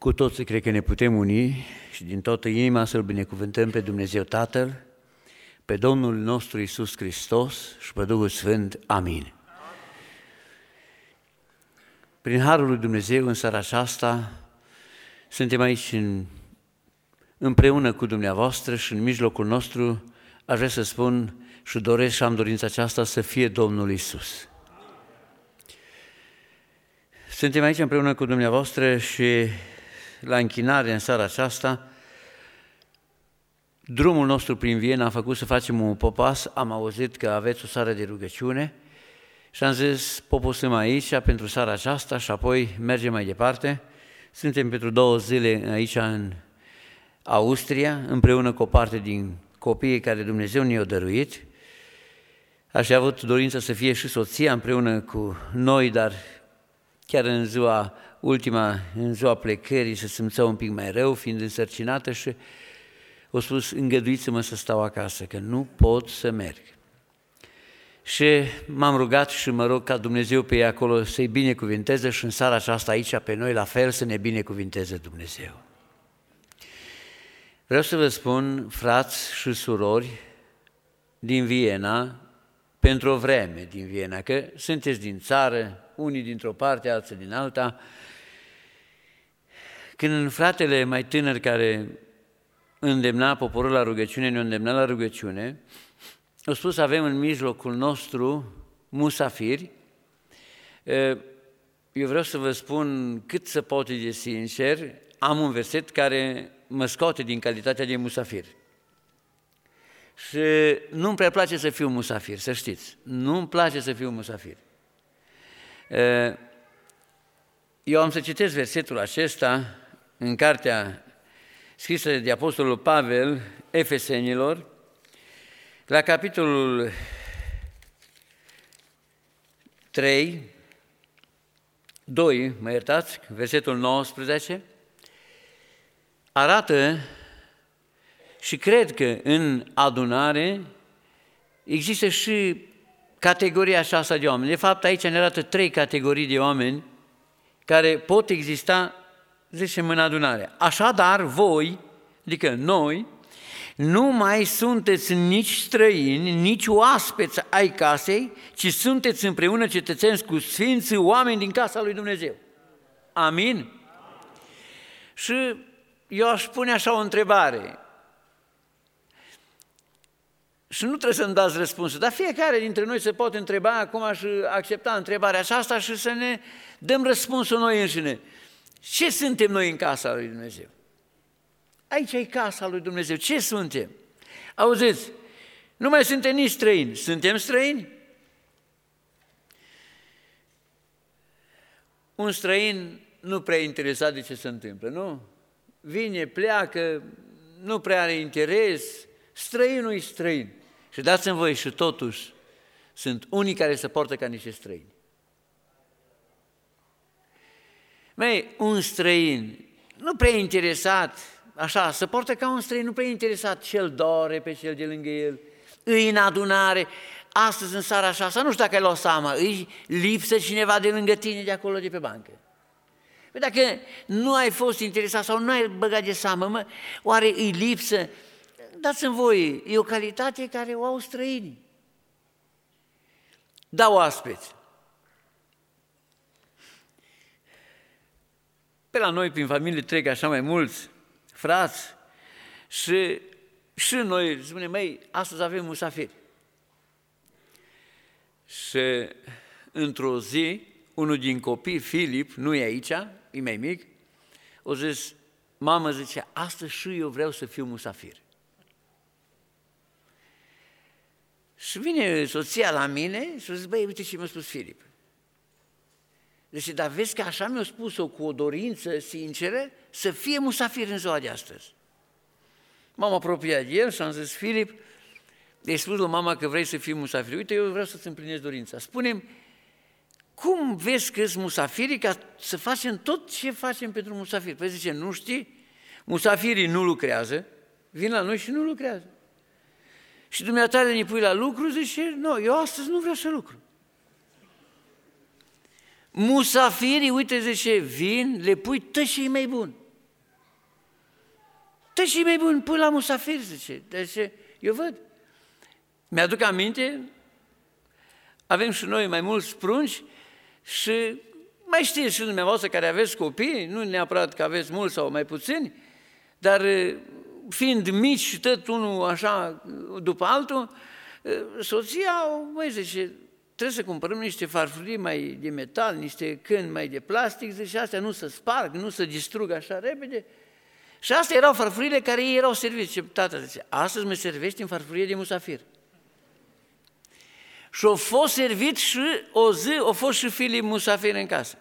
Cu toții cred că ne putem uni și din toată inima să-L binecuvântăm pe Dumnezeu Tatăl, pe Domnul nostru Iisus Hristos și pe Duhul Sfânt. Amin. Prin Harul lui Dumnezeu, în seara aceasta, suntem aici împreună cu dumneavoastră și în mijlocul nostru aș vrea să spun și doresc și am dorința aceasta să fie Domnul Iisus. Suntem aici împreună cu dumneavoastră și la închinare în seara aceasta, drumul nostru prin Viena a făcut să facem un popas, am auzit că aveți o seară de rugăciune și am zis, poposăm aici pentru seara aceasta și apoi mergem mai departe. Suntem pentru 2 zile aici în Austria, împreună cu o parte din copiii care Dumnezeu ne-a dăruit. Aș fi avut dorința să fie și soția împreună cu noi, dar chiar în ziua plecării se simțea un pic mai rău, fiind însărcinată și o spus, îngăduiți-mă să stau acasă, că nu pot să merg. Și m-am rugat și mă rog ca Dumnezeu pe ei acolo să-i binecuvinteze și în seara aceasta aici pe noi la fel să ne binecuvinteze Dumnezeu. Vreau să vă spun, frați și surori din Viena, pentru o vreme din Viena, că sunteți din țară, unii dintr-o parte, alții din alta. Când fratele mai tânăr care îndemna poporul la rugăciune, ne-a îndemnat la rugăciune, a spus avem în mijlocul nostru musafiri. Eu vreau să vă spun cât se poate de sincer, am un verset care mă scoate din calitatea de musafir. Și nu-mi prea place să fiu musafir, să știți. Nu-mi place să fiu musafir. Eu am să citesc versetul acesta în cartea scrisă de Apostolul Pavel, Efesenilor, la capitolul 2, versetul 19, arată și cred că în adunare există și categoria aceasta de oameni. De fapt, aici ne arată 3 categorii de oameni care pot exista, zicem, în adunare. Așadar, voi, adică noi, nu mai sunteți nici străini, nici oaspeți ai casei, ci sunteți împreună cetățeni cu sfinții oameni din casa lui Dumnezeu. Amin? Și eu aș pune așa o întrebare. Și nu trebuie să-mi dați răspunsul, dar fiecare dintre noi se poate întreba acum și accepta întrebarea aceasta și să ne dăm răspunsul noi înșine. Ce suntem noi în casa lui Dumnezeu? Aici e casa lui Dumnezeu. Ce suntem? Auziți, nu mai suntem nici străini. Suntem străini? Un străin nu prea interesat de ce se întâmplă, nu? Vine, pleacă, nu prea are interes, străinul e străin. Și dați-mi voi și totuși sunt unii care se portă ca niște străini. Măi, un străin nu prea interesat, așa, se portă ca un străin, nu prea interesat ce-l doare pe cel de lângă el, îi în adunare, astăzi în seara așa, să nu știu dacă ai luat seama, îi lipsă cineva de lângă tine de acolo de pe bancă. Păi dacă nu ai fost interesat sau nu ai băgat de seamă, oare îi lipsă? Dați-mi voi, e o calitate care o au străinii. Da, oaspeți. Pe la noi, prin familie, trec așa mai mulți frați și noi spunem, măi, astăzi avem musafiri. Și într-o zi, unul din copii, Filip, nu e aici, e mai mic, o zis, mamă, zice, astăzi și eu vreau să fiu musafir. Și vine soția la mine și zice, băi, uite ce mi-a spus Filip. Deci, dar vezi că așa mi-a spus-o cu o dorință sinceră să fie musafir în ziua de astăzi. M-am apropiat de el și am zis, Filip, i-ai spus lui mama că vrei să fii musafir. Uite, eu vreau să-ți împlinesc dorința. Spune-mi, cum vezi că-s musafiri ca să facem tot ce facem pentru musafiri? Păi zice, nu știi? Musafirii nu lucrează, vin la noi și nu lucrează. Și dumneata ne pui la lucru, zice, nu, eu astăzi nu vreau să lucru. Musafirii, uite, zice, vin, le pui tot ce e mai bun. Dă și mai bun, pui la musafir, zice. Deci, eu văd. Mi-aduc aminte, avem și noi mai mulți prunci și mai știți și dumneavoastră care aveți copii, nu neapărat că aveți mulți sau mai puțini, dar fiind mici și tot unul așa după altul, soția, măi, zice, trebuie să cumpărăm niște farfurii mai de metal, niște câini mai de plastic, zice, astea nu se sparg, nu se distrug așa repede. Și astea erau farfurile care ei erau serviți. Și tata zice, astăzi mă servești în farfurie de musafir. Și au fost servit și o zi, au fost și filii musafiri în casă.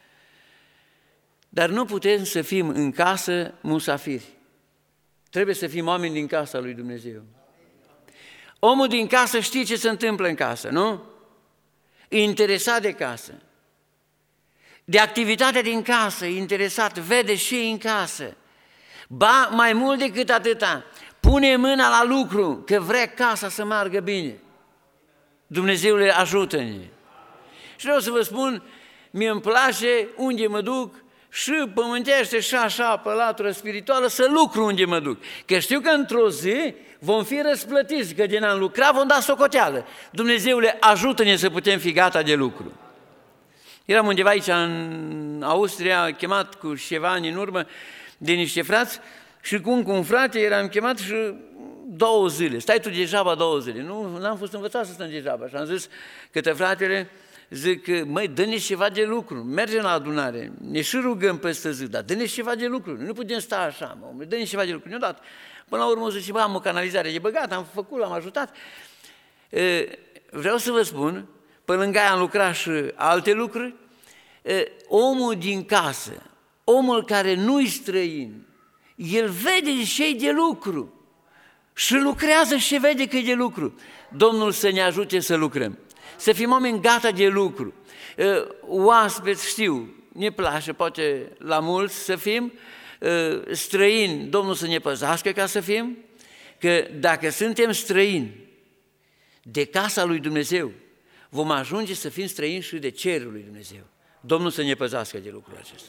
Dar nu putem să fim în casă musafiri. Trebuie să fim oameni din casa lui Dumnezeu. Omul din casă știe ce se întâmplă în casă, nu? E interesat de casă. De activitatea din casă, e interesat, vede și în casă. Ba, mai mult decât atâta, pune mâna la lucru, că vrea casa să meargă bine. Dumnezeule, ajută-ne! Și vreau să vă spun, mie îmi place unde mă duc și pământește și așa pe latură spirituală să lucru unde mă duc. Că știu că într-o zi vom fi răsplătiți, că din a lucra vom da socoteală. Dumnezeule, ajută-ne să putem fi gata de lucru. Eram undeva aici în Austria, chemat cu ceva ani în urmă de niște frați și cu un frate eram chemat și 2 zile. Stai tu degeaba 2 zile. Nu, n-am fost învățat să stăm degeaba. Și am zis către fratele, zic, măi, dă-ne ceva de lucru, mergem la adunare, ne și rugăm peste zi, dar dă-ne ceva de lucru, nu putem sta așa, mă, dă-ne ceva de lucru. Ne-o dat. Până la urmă zice, bă, am o canalizare de băgat, am făcut, am ajutat. Vreau să vă spun, pe lângă aia am lucrat și alte lucruri, omul din casă, omul care nu-i străin, el vede ce-i de lucru și lucrează și vede că e de lucru. Domnul să ne ajute să lucrăm, să fim oameni gata de lucru. Oaspeți, știu, ne place, poate la mulți să fim, străini, Domnul să ne păzească ca să fim, că dacă suntem străini de casa lui Dumnezeu, vom ajunge să fim străini și de cerul lui Dumnezeu. Domnul să ne păzească de lucrul acesta.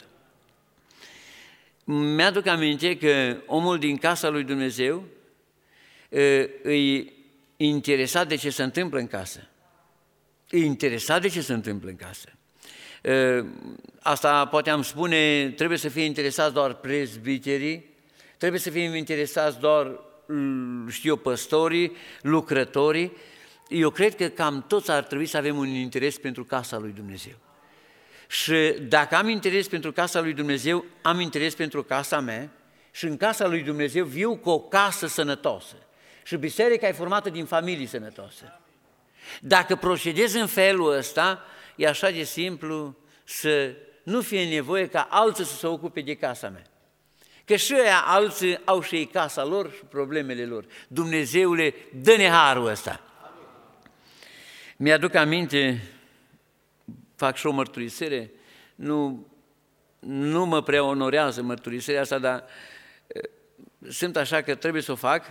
Mi-aduc aminte că omul din casa lui Dumnezeu e interesat de ce se întâmplă în casă. E interesat de ce se întâmplă în casă. Asta poate am spune, trebuie să fie interesați doar prezbiterii, trebuie să fie interesați doar, știu eu, păstorii, lucrătorii. Eu cred că cam toți ar trebui să avem un interes pentru casa lui Dumnezeu. Și dacă am interes pentru casa lui Dumnezeu, am interes pentru casa mea și în casa lui Dumnezeu viu cu o casă sănătoasă. Și biserica e formată din familii sănătoase. Dacă procedez în felul ăsta, e așa de simplu să nu fie nevoie ca alții să se ocupe de casa mea. Că și ăia alții au și ei casa lor și problemele lor. Dumnezeule, dă-ne harul ăsta. Mi-aduc aminte, fac și o mărturisire, nu mă prea onorează mărturisirea asta, dar simt așa că trebuie să o fac.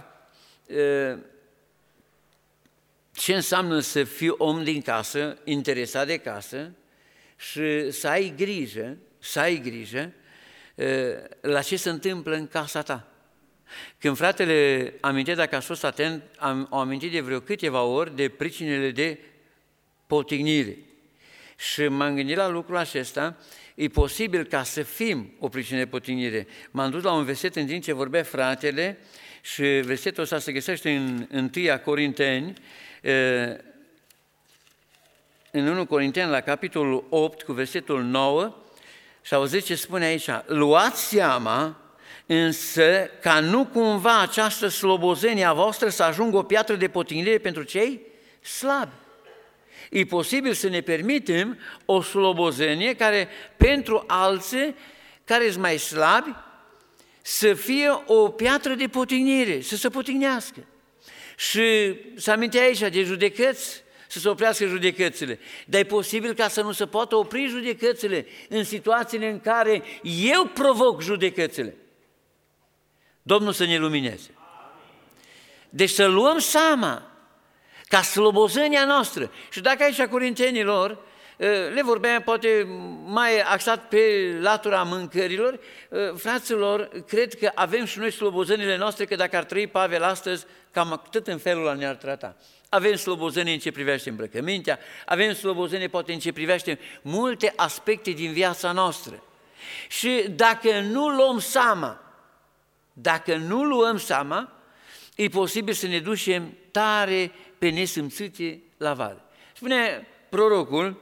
Ce înseamnă să fii om din casă, interesat de casă și să ai grijă la ce se întâmplă în casa ta. Când fratele amintea, dacă a fost atent, am amintit de vreo câteva ori de pricinile de potignire. Și m-am gândit la lucrul acesta, e posibil ca să fim o pricină de potignire. M-am dus la un verset în timp ce vorbea fratele și versetul ăsta se găsește în 1 Corinteni, în 1 Corinteni, la capitolul 8, cu versetul 9, și auziți ce spune aici: luați seama însă ca nu cumva această slobozenie a voastră să ajungă o piatră de potignire pentru cei slabi. E posibil să ne permitem o slobozenie care pentru alții care sunt mai slabi să fie o piatră de potignire, să se potignească. Și să amintea aici de judecăți, să se oprească judecățile. Dar e posibil ca să nu se poată opri judecățile în situațiile în care eu provoc judecățile. Domnul să ne lumineze. Deci să luăm seama ca slobozenia noastră. Și dacă aici Corintenilor le vorbea poate mai axat pe latura mâncărilor. Fraților, cred că avem și noi slobozănile noastre, că dacă ar trăi Pavel astăzi, cam tot în felul ăla ne-ar trata. Avem slobozănie în ce privește îmbrăcămintea, avem slobozănie poate în ce privește multe aspecte din viața noastră. Și dacă nu luăm seama, e posibil să ne ducem tare pe nesâmțite la vale. Spune prorocul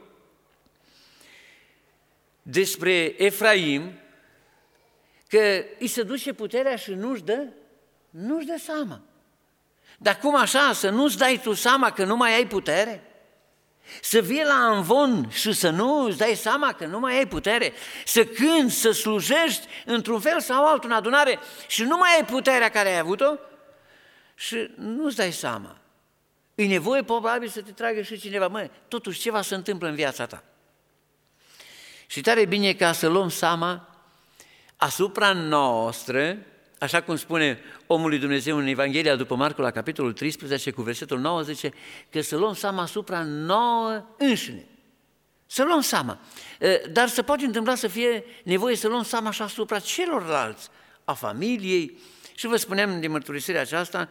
despre Efraim că îi se duce puterea și nu-și dă seama. Dar cum așa, să nu-ți dai tu seama că nu mai ai putere? Să vii la amvon și să nu îți dai seama că nu mai ai putere? Să cânti, să slujești într-un fel sau altul în adunare și nu mai ai puterea care ai avut-o și nu-ți dai seama. E nevoie probabil să te tragă și cineva. Totuși ceva se întâmplă în viața ta. Și tare bine ca să luăm seama asupra noastră, așa cum spune omul lui Dumnezeu în Evanghelia după Marcu la capitolul 13 cu versetul 9, zice că să luăm seama asupra nouă înșine. Să luăm seama. Dar se poate întâmpla să fie nevoie să luăm seama și asupra celorlalți, a familiei. Și vă spuneam de mărturisirea aceasta,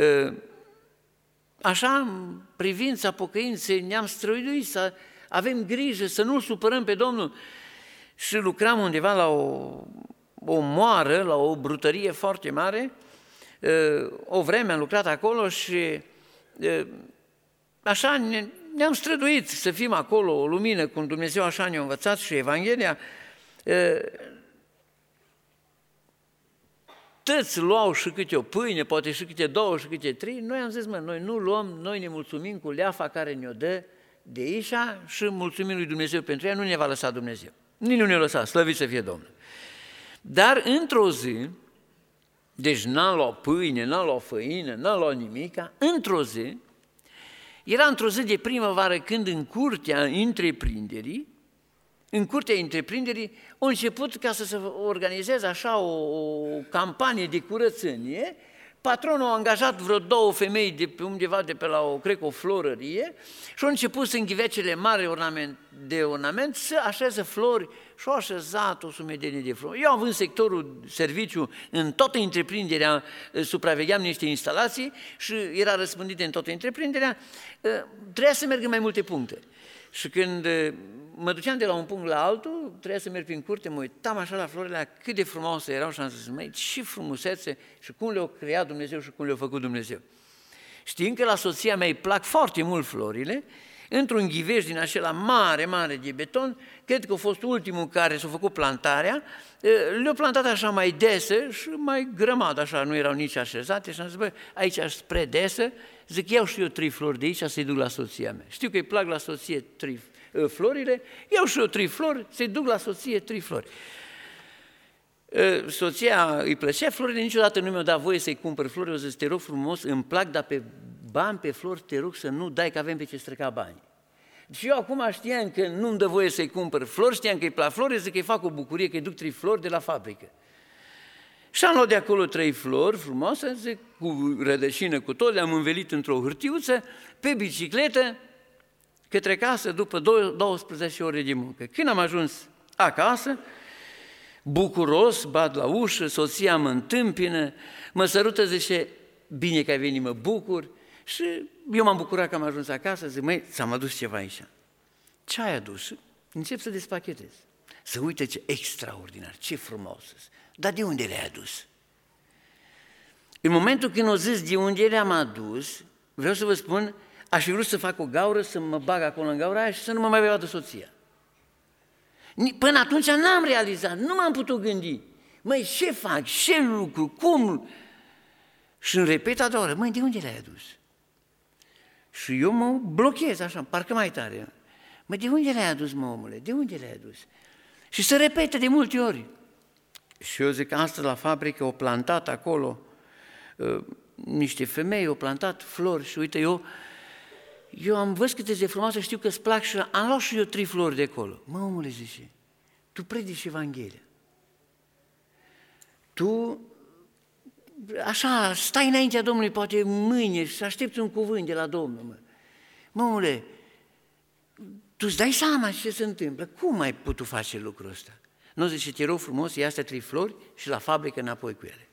așa în privința pocăinței ne-am străduit să avem grijă, să nu supărăm pe Domnul. Și lucram undeva la o moară, la o brutărie foarte mare, o vreme am lucrat acolo și așa ne-am străduit să fim acolo, o lumină, cum Dumnezeu așa ne-a învățat și Evanghelia. Toți luau și câte o pâine, poate și câte două și câte trei. Noi am zis, noi nu luăm, noi ne mulțumim cu leafa care ne-o dă de aici și mulțumim lui Dumnezeu pentru ea, nu ne va lăsa Dumnezeu. Nici nu ne-a lăsat, slăvit să fie Domnul. Dar într-o zi, deci n-am luat pâine, n-am luat făină, n-am luat nimica, într-o zi, era într-o zi de primăvară când în curtea întreprinderii, a început ca să se organizeze așa o campanie de curățenie. Patronul a angajat vreo două femei de pe undeva de pe la cred că o florărie și au început să înghivecele mari de ornament să așeze flori și au așezat o sumedenie de flori. Eu având sectorul serviciu în toată întreprinderea, supravegheam niște instalații și era răspândite în toată întreprinderea, trebuia să merg în mai multe puncte. Și când mă duceam de la un punct la altul, trebuia să merg prin curte, mă uitam așa la florile, cât de frumoase erau și am zis, măi, ce frumusețe și cum le-a creat Dumnezeu și cum le-a făcut Dumnezeu. Știind că la soția mea îi plac foarte mult florile, într-un ghiveș din acela mare, mare de beton, cred că a fost ultimul care s-a făcut plantarea, le-a plantat așa mai dese și mai grămadă, așa, nu erau nici așezate și am zis, băi, aici spre desă, zic, iau și eu 3 flori de aici să-i duc la soția mea. Știu că îi plac la soție florile, iau și eu 3 flori, să-i duc la soție 3 flori. Soția îi plăcea florile, niciodată nu mi-a dat voie să-i cumpăr flori, eu zic, te rog frumos, îmi plac, dar pe bani, pe flori, te rog să nu dai, că avem pe ce străca bani. Și eu acum știam că nu-mi dă voie să-i cumpăr flori, știam că îi plac flori, zic că îi fac o bucurie, că îi duc 3 flori de la fabrică. Și am luat de acolo 3 flori frumoase, zic, cu rădășină, cu tot, le-am învelit într-o hârtiuță, pe bicicletă, către casă, după 12 ore de muncă. Când am ajuns acasă, bucuros, bat la ușă, soția mă întâmpină, mă sărută, zice, bine că ai venit, mă bucur. Și eu m-am bucurat că am ajuns acasă, zic, măi, ți-am adus ceva aici. Ce ai adus? Încep să despachetez. Să uite ce extraordinar, ce frumos. Dar de unde le-ai adus? În momentul când o zis de unde le-am adus, vreau să vă spun, aș fi vrut să fac o gaură, să mă bag acolo în gaura aia și să nu mă mai vadă soția. Până atunci n-am realizat, nu m-am putut gândi. Măi, ce fac, ce lucru, cum? Și îmi repet a doua oră, măi, de unde le-ai adus? Și eu mă blochez așa, parcă mai tare. Măi, de unde le-ai adus, mă, omule, de unde le-ai adus? Și se repete de multe ori. Și eu zic, astăzi la fabrică au plantat acolo niște femei, au plantat flori și uite, eu am văzut câte de frumoase, știu că îți plac și am luat și eu 3 flori de acolo. Mă, omule, zice, tu predici Evanghelia. Tu, așa, stai înaintea Domnului, poate mâine, și să aștepți un cuvânt de la Domnul. Mă, omule, Tu îți dai seama ce se întâmplă? Cum ai putut face lucrul ăsta? Nu zice, te rog frumos, ia astea 3 flori și la fabrică înapoi cu ele.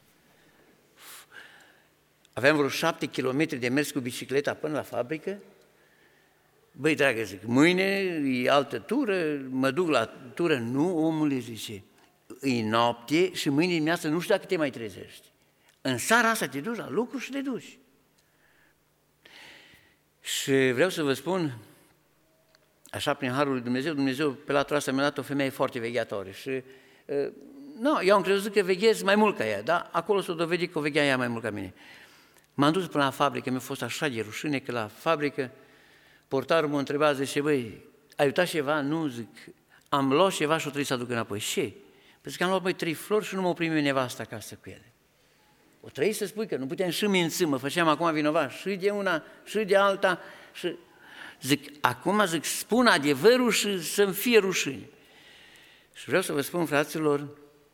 Aveam vreo 7 kilometri de mers cu bicicleta până la fabrică. Băi, dragă, zic, mâine e altă tură, mă duc la tură. Nu, omule, zice, e noapte și mâine dimineață nu știu dacă te mai trezești. În seara asta te duci la lucru și te duci. Și vreau să vă spun, așa prin harul lui Dumnezeu, Dumnezeu pe latura asta mi-a dat o femeie foarte vegheatoare și eu am crezut că veghez mai mult ca ea, dar acolo s-a dovedit că o veghea ea mai mult ca mine. M-am dus până la fabrică, mi-a fost așa de rușine că la fabrică portarul mă întreba, zice, băi, ai uitat ceva? Nu, zic, am luat ceva și o trebuie să aduc înapoi. Ce? Păi zic, am luat 3 flori și nu m-o primi nevasta acasă cu ele. O trebuie să spui că nu puteam și minți, mă făceam acum vinovat și de una și de alta și zic, acum zic, spun adevărul și să-mi fie rușine. Și vreau să vă spun, fraților,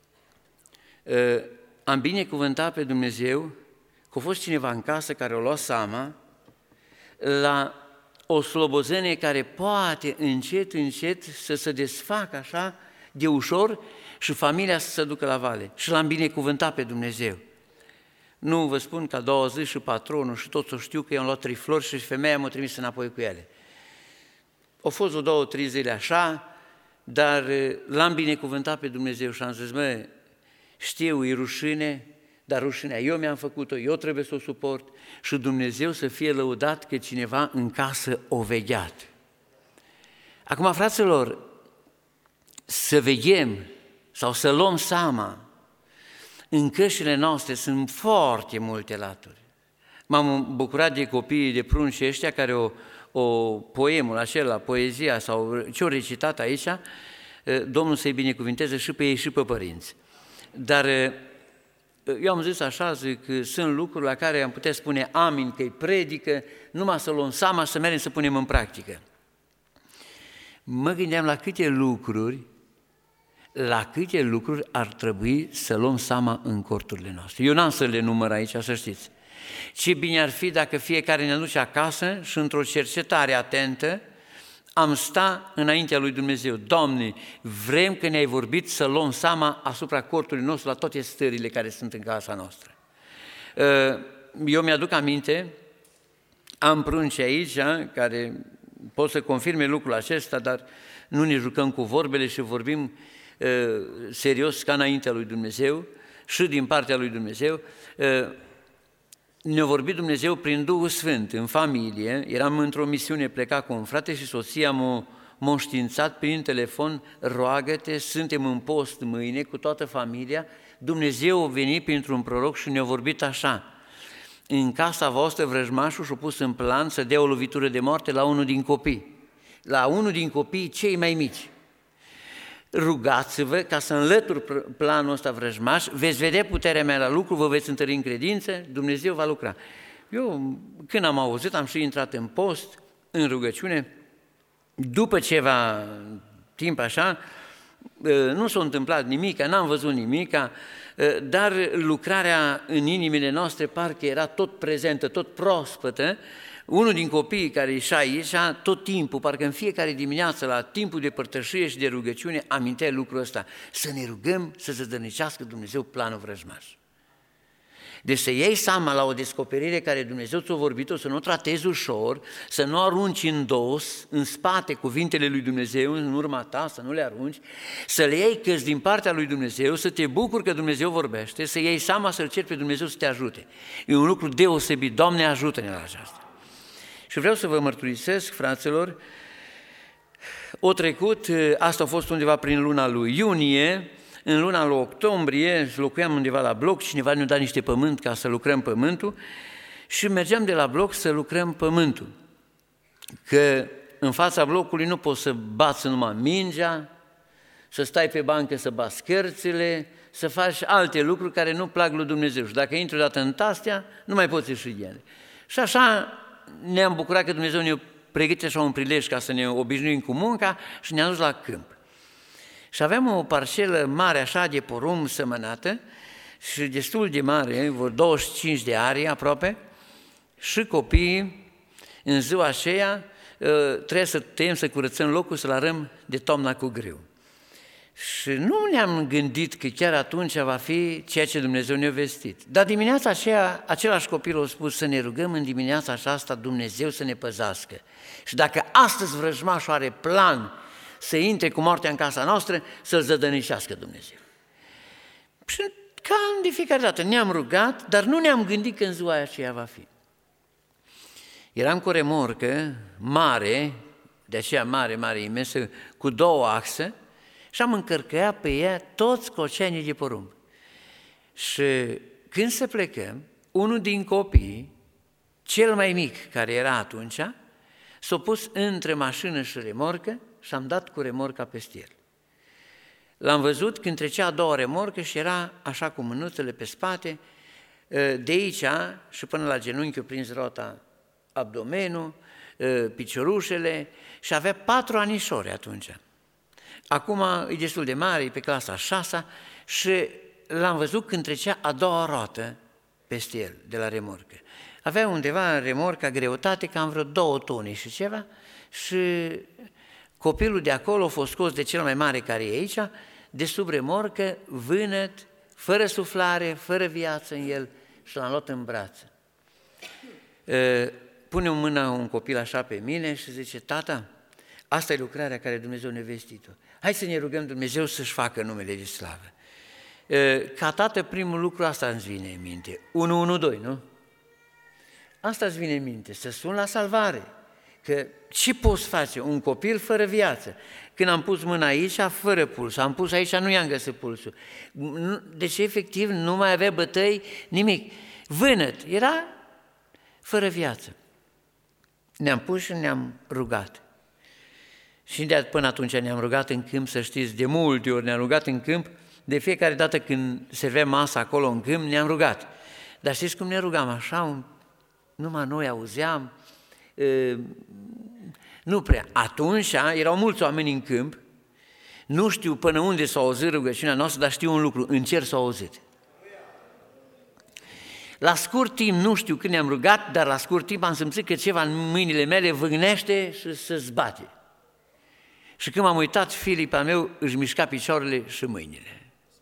am binecuvântat pe Dumnezeu că a fost cineva în casă care o luat seama la o slobozenie care poate încet, încet să se desfacă așa de ușor și familia să se ducă la vale. Și l-am binecuvântat pe Dumnezeu. Nu vă spun că a doua zi și patronul și toți o știu că i-am luat 3 flori și femeia m-a trimis înapoi cu ele. Au fost o 2-3 zile așa, dar l-am binecuvântat pe Dumnezeu și am zis, mă, știu, e rușine, dar rușinea eu mi-am făcut-o, eu trebuie să o suport și Dumnezeu să fie lăudat că cineva în casă o vegheat. Acum, fraților, să veghem sau să luăm seama, în căștile noastre sunt foarte multe laturi. M-am bucurat de copiii de prunci ăștia care poemul acela, poezia sau ce-o recitat aici, Domnul să-i binecuvinteze și pe ei și pe părinți. Dar eu am zis așa, zic, că sunt lucruri la care am putea spune amin, că-i predică, numai să luăm seama și să mergem să punem în practică. Mă gândeam la câte lucruri ar trebui să luăm seama în corturile noastre. Eu n-am să le număr aici, să știți. Ce bine ar fi dacă fiecare ne duce acasă și într-o cercetare atentă am sta înaintea lui Dumnezeu. Doamne, vrem că ne-ai vorbit să luăm seama asupra cortului nostru la toate stările care sunt în casa noastră. Eu mi-aduc aminte, am prunci aici care pot să confirme lucrul acesta, dar nu ne jucăm cu vorbele și vorbim serios ca înaintea lui Dumnezeu și din partea lui Dumnezeu. Ne-a vorbit Dumnezeu prin Duhul Sfânt în familie, eram într-o misiune, pleca cu un frate și soția m-a înștiințat prin telefon, roagă-te, suntem în post mâine cu toată familia, Dumnezeu a venit printr-un proroc și ne-a vorbit așa, în casa voastră vrăjmașul și-a pus în plan să dea o lovitură de moarte la unul din copii cei mai mici. Rugați-vă ca să înlătur planul ăsta vrăjmaș, veți vedea puterea mea la lucru, vă veți întări în credință, Dumnezeu va lucra. Eu, când am auzit, am și intrat în post, în rugăciune, după ceva timp așa, nu s-a întâmplat nimic, n-am văzut nimic, dar lucrarea în inimile noastre parcă era tot prezentă, tot proaspătă. Unul din copiii care ieșea aici, tot timpul, parcă în fiecare dimineață, la timpul de părtășie și de rugăciune, amintea lucrul ăsta, să ne rugăm să zădărnicească Dumnezeu planul vrăjmaș. Deci să iei seama la o descoperire care Dumnezeu ți-a vorbit-o, să nu o tratezi ușor, să nu arunci în dos, în spate cuvintele lui Dumnezeu, în urma ta, să nu le arunci, să le iei că din partea lui Dumnezeu, să te bucuri că Dumnezeu vorbește, să iei seama să-L ceri pe Dumnezeu să te ajute. E un lucru deosebit. Doamne, ajută-ne la aceasta. Și vreau să vă mărturisesc, fraților, o trecut, asta a fost undeva prin luna lui iunie, în luna lui octombrie, locuiam undeva la bloc, cineva ne-a dat niște pământ ca să lucrăm pământul și mergeam de la bloc să lucrăm pământul. Că în fața blocului nu poți să bați numai mingea, să stai pe bancă să bați cărțile, să faci alte lucruri care nu plac lui Dumnezeu. Și dacă intri odată în astea, nu mai poți ieși din ele. Și așa ne-am bucurat că Dumnezeu ne-a pregătit așa un prilej ca să ne obișnuim cu munca și ne-a dus la câmp. Și aveam o parcelă mare așa de porumb sămănată și destul de mare, vreo 25 de arii aproape, și copiii în ziua aceea trebuie să tăiem, să curățăm locul, să-l arăm de toamna cu greu. Și nu ne-am gândit că chiar atunci va fi ceea ce Dumnezeu ne-a vestit. Dar dimineața aceea, același copil a spus să ne rugăm în dimineața aceasta Dumnezeu să ne păzească. Și dacă astăzi vrăjmașul are plan să intre cu moartea în casa noastră, să-l zădănicească Dumnezeu. Și cam de fiecare dată ne-am rugat, dar nu ne-am gândit că în ziua aceea va fi. Eram cu o remorcă mare, de aceea mare, imensă, cu 2 axe, și am încărcăiat pe ea toți cocenii de porumb. Și când se plecăm, unul din copii, cel mai mic care era atunci, s-a pus între mașină și remorcă și am dat cu remorca peste el. L-am văzut când trecea a doua remorcă și era așa cu mânuțele pe spate, de aici și până la genunchi a prins rota abdomenul, piciorușele și avea 4 anișori atunci. Acum e destul de mare, e pe clasa 6 și l-am văzut când trecea a doua roată peste el, de la remorcă. Avea undeva în remorca greutate cam vreo 2 tone și ceva și copilul de acolo a fost scos de cel mai mare care e aici, de sub remorcă, vânăt, fără suflare, fără viață în el și l-am luat în brațe. Pune în mână un copil așa pe mine și zice, tata, asta e lucrarea care Dumnezeu ne-a vestit-o. Hai să ne rugăm Dumnezeu să-și facă numele de slavă. Ca tată, primul lucru asta îți vine în minte. 112, nu? Asta îți vine în minte, să sun la salvare. Că ce poți face? Un copil fără viață. Când am pus mâna aici, fără puls. Am pus aici, nu i-am găsit pulsul. Deci, efectiv, nu mai avea bătăi, nimic. Vânăt, era fără viață. Ne-am pus și ne-am rugat. Și de până atunci ne-am rugat în câmp, să știți, de multe ori ne-am rugat în câmp, de fiecare dată când servea masa acolo în câmp, ne-am rugat. Dar știți cum ne rugam? Așa, numai noi auzeam, nu prea. Atunci erau mulți oameni în câmp, nu știu până unde s-a auzit rugăciunea noastră, dar știu un lucru, în cer s-a auzit. La scurt timp, nu știu când ne-am rugat, dar la scurt timp am simțit că ceva în mâinile mele vâgnește și se zbate. Și când m-am uitat, Filip al meu își mișca picioarele și mâinile.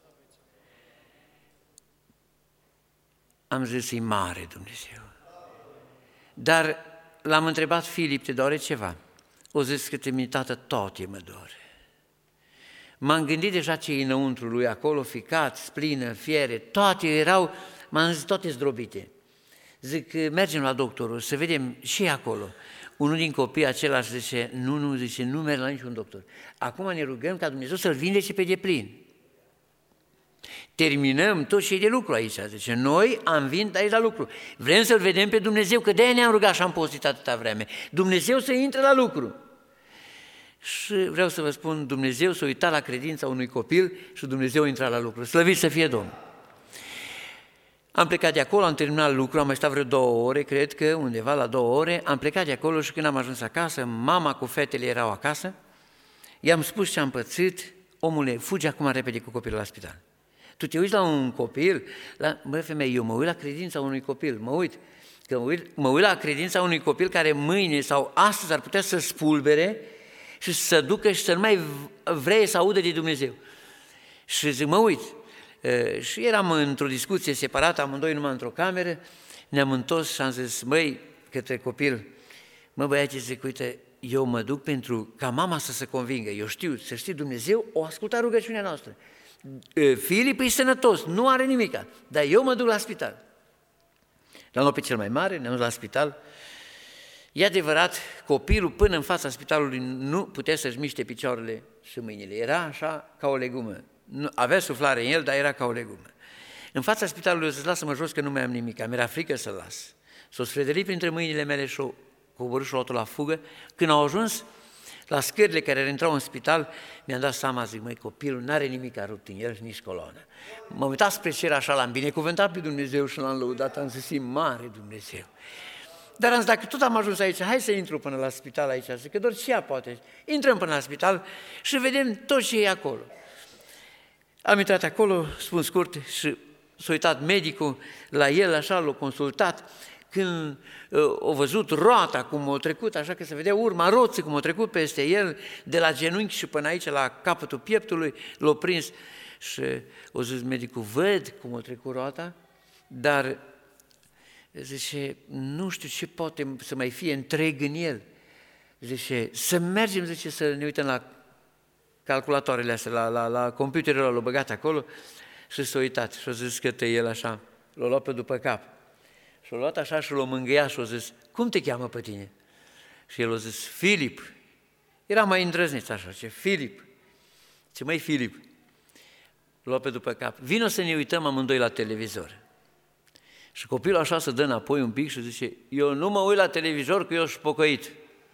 Am zis, e mare Dumnezeu. Dar l-am întrebat, Filip, te doare ceva? O zis că tată, toate mă dore. M-am gândit deja ce e înăuntru lui acolo, ficat, splină, fiere, toate erau, m-am zis, toate zdrobite. Zic, mergem la doctorul, să vedem ce e acolo. Unul din copii același zice, nu merg la niciun doctor. Acum ne rugăm ca Dumnezeu să-l vindece pe deplin. Terminăm tot ce e de lucru aici. Zice, noi am venit aici la lucru. Vrem să-L vedem pe Dumnezeu, că de-aia ne-am rugat și am postit atâta vreme. Dumnezeu să intre la lucru. Și vreau să vă spun, Dumnezeu s-a uitat la credința unui copil și Dumnezeu a intrat la lucru. Slăvit să fie Domnul! Am plecat de acolo, am terminat lucrul, am mai stat vreo 2 ore, cred că undeva la 2 ore, am plecat de acolo și când am ajuns acasă, mama cu fetele erau acasă, i-am spus ce am pățit, omule, fugi acum repede cu copilul la spital. Tu te uiți la un copil, băi femeie, eu mă uit la credința unui copil, mă uit la credința unui copil care mâine sau astăzi ar putea să spulbere și să ducă și să nu mai vrei să audă de Dumnezeu. Și zic, mă uit. Și eram într-o discuție separată, amândoi numai într-o cameră, ne-am întors și am zis, măi, către copil, mă băiace, zic, uite, eu mă duc pentru ca mama să se convingă, eu știu, să știi, Dumnezeu o asculta rugăciunea noastră. Filip e sănătos, nu are nimica, dar eu mă duc la spital. L-am luat pe cel mai mare, ne-am dus la spital. E adevărat, copilul până în fața spitalului nu putea să-și miște picioarele și mâinile, era așa ca o legumă. Avea suflare în el, dar era ca o legumă. În fața spitalului o să-ți lasă-mă jos că nu mai am nimic, mi-era frică să-l las. S-o sfredărit printre mâinile mele și o coborât și o luat la fugă. Când au ajuns la scările care intrau în spital, mi-am dat seama, zic, măi, copilul n-are nimic a rupt în el, nici coloană. M-am uitat spre cer așa, l-am binecuvântat pe Dumnezeu și l-am lăudat, am zis, mare Dumnezeu. Dar am zis, dacă tot am ajuns aici, hai să intru până la spital aici, zic, că doar ce ea poate. Intrăm până la spital și vedem tot ce e acolo. Am intrat acolo, spun scurt, și s-a uitat medicul la el, așa, l-a consultat. când a văzut roata cum a trecut, așa că se vedea urma roții cum a trecut peste el, de la genunchi și până aici, la capătul pieptului, l-a prins și a zis medicul, văd cum a trecut roata, dar zice, nu știu ce poate să mai fie întreg în el. Zice, să mergem, zice, să ne uităm la calculatoarele astea, la computerul l-a băgat acolo și s-a uitat și a zis că el așa, l-a luat pe după cap. Și l-a luat așa și l-a mângâiat și a zis, cum te cheamă pe tine? Și el a zis, Filip. Era mai îndrăzniț așa, ce Filip. Ce măi Filip? L-a luat pe după cap. Vino să ne uităm amândoi la televizor. Și copilul așa se dă înapoi un pic și zice, eu nu mă uit la televizor că eu sunt pocăit.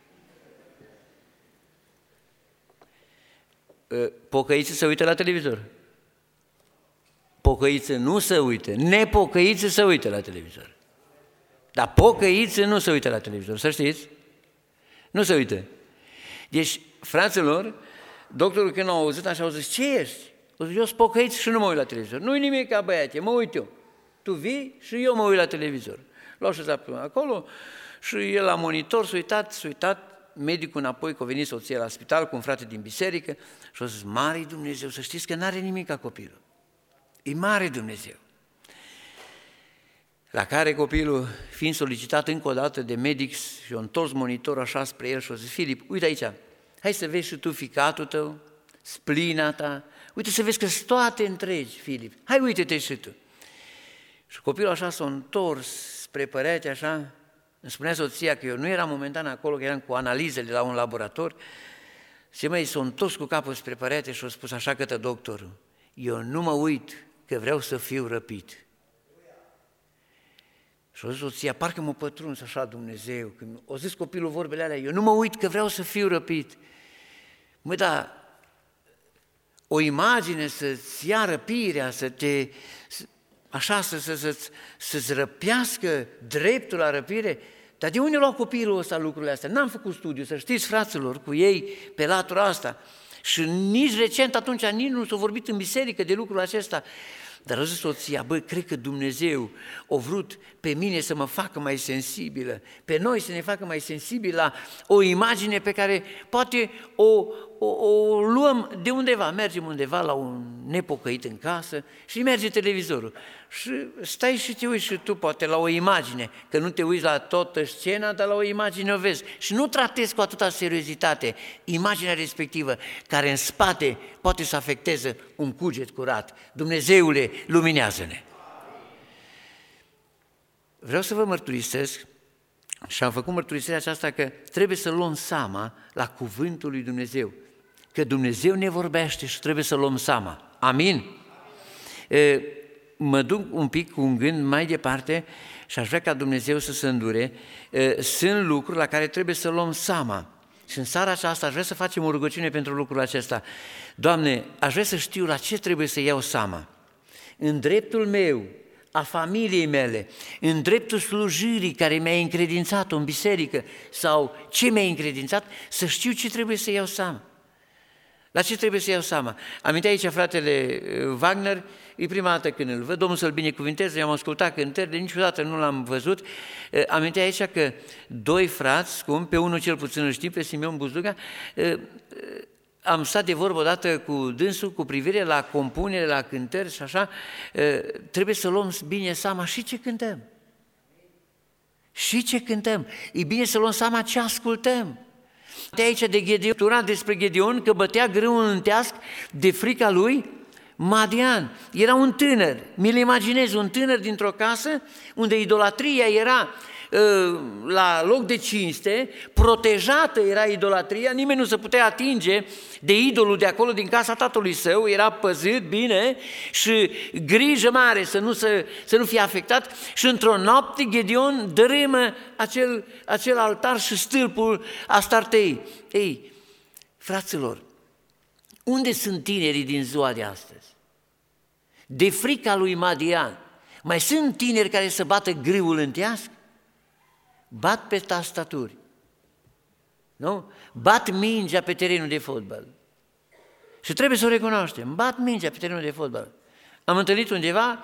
Pocăiții se uită la televizor. Pocăiții nu se uită, nepocăiții se uită la televizor. Dar pocăiții nu se uită la televizor, să știți? Nu se uită. Deci, fraților, doctorul când a auzit așa, au zis, ce ești? O zis, eu sunt pocăit și nu mă uit la televizor. Nu-i nimic ca băiate, mă uit eu. Tu vii și eu mă uit la televizor. L-au așezat până acolo și el la monitor s-a uitat, medicul înapoi, că a venit soția la spital cu un frate din biserică și a zis, mare Dumnezeu, să știți că n-are nimic ca copilul. E mare Dumnezeu. La care copilul, fiind solicitat încă o dată de medic și a întors monitorul așa spre el și a zis, Filip, uite aici, hai să vezi și tu ficatul tău, splina ta, uite să vezi că sunt toate întregi, Filip, hai uite-te și tu. Și copilul așa s-a întors spre părete, așa, îmi spunea soția că eu nu eram momentan acolo, că eram cu analizele la un laborator, și măi, s-a întors cu capul spre părete și a spus așa către doctorul, eu nu mă uit că vreau să fiu răpit. Și a zis soția, parcă mă pătruns așa Dumnezeu, când a zis copilul vorbele alea, eu nu mă uit că vreau să fiu răpit. Măi, dar o imagine să-ți ia răpirea, să-ți răpească dreptul la răpire, dar de unde lua copilul ăsta lucrurile astea? N-am făcut studiu, să știți, fraților, cu ei pe latura asta. Și nici recent atunci, nici nu s-a vorbit în biserică de lucrul acesta. Dar a zis soția, băi, cred că Dumnezeu a vrut pe mine să mă facă mai sensibilă, pe noi să ne facă mai sensibili la o imagine pe care poate o luăm de undeva, mergem undeva la un nepocăit în casă și merge televizorul și stai și te uiți și tu poate la o imagine, că nu te uiți la toată scena, dar la o imagine o vezi și nu tratezi cu atâta seriozitate imaginea respectivă care în spate poate să afecteze un cuget curat. Dumnezeule, luminează-ne! Vreau să vă mărturisesc și am făcut mărturisirea aceasta că trebuie să luăm seama la cuvântul lui Dumnezeu, că Dumnezeu ne vorbește și trebuie să luăm seama. Amin? Mă duc un pic cu un gând mai departe și aș vrea ca Dumnezeu să se îndure. Sunt lucruri la care trebuie să luăm seama. Și în seara aceasta aș vrea să facem o rugăciune pentru lucrul acesta. Doamne, aș vrea să știu la ce trebuie să iau seama. În dreptul meu, a familiei mele, în dreptul slujirii care mi-ai încredințat-o în biserică sau ce mi-ai încredințat, să știu ce trebuie să iau seama. La ce trebuie să iau seama? Amintea aici fratele Wagner, e prima dată când îl văd, Domnul să-l binecuvinteze, i-am ascultat cântările, niciodată nu l-am văzut. Amintea aici că doi frați scumpi, pe unul cel puțin îl știm, pe Simeon Buzduga, am stat de vorbă odată cu dânsul cu privire la compunere, la cântări și așa, trebuie să luăm bine seama și ce cântăm. Și ce cântăm. E bine să luăm seama ce ascultăm. De aici de Gedeon, despre Gedeon că bătea grâul în teasc de frica lui Madian. Era un tânăr, mi-l imaginez, un tânăr dintr-o casă unde idolatria era la loc de cinste, protejată era idolatria, nimeni nu se putea atinge de idolul de acolo din casa tatălui său, era păzit bine și grijă mare să nu fie afectat și într-o noapte Gedeon dărâmă acel altar și stâlpul Astartei. Ei, fraților, unde sunt tinerii din ziua de astăzi? De frica lui Madian, mai sunt tineri care să bată grâul în teasc? Bat pe tastaturi, nu? Bat mingea pe terenul de fotbal. Și trebuie să o recunoaștem, bat mingea pe terenul de fotbal. Am întâlnit undeva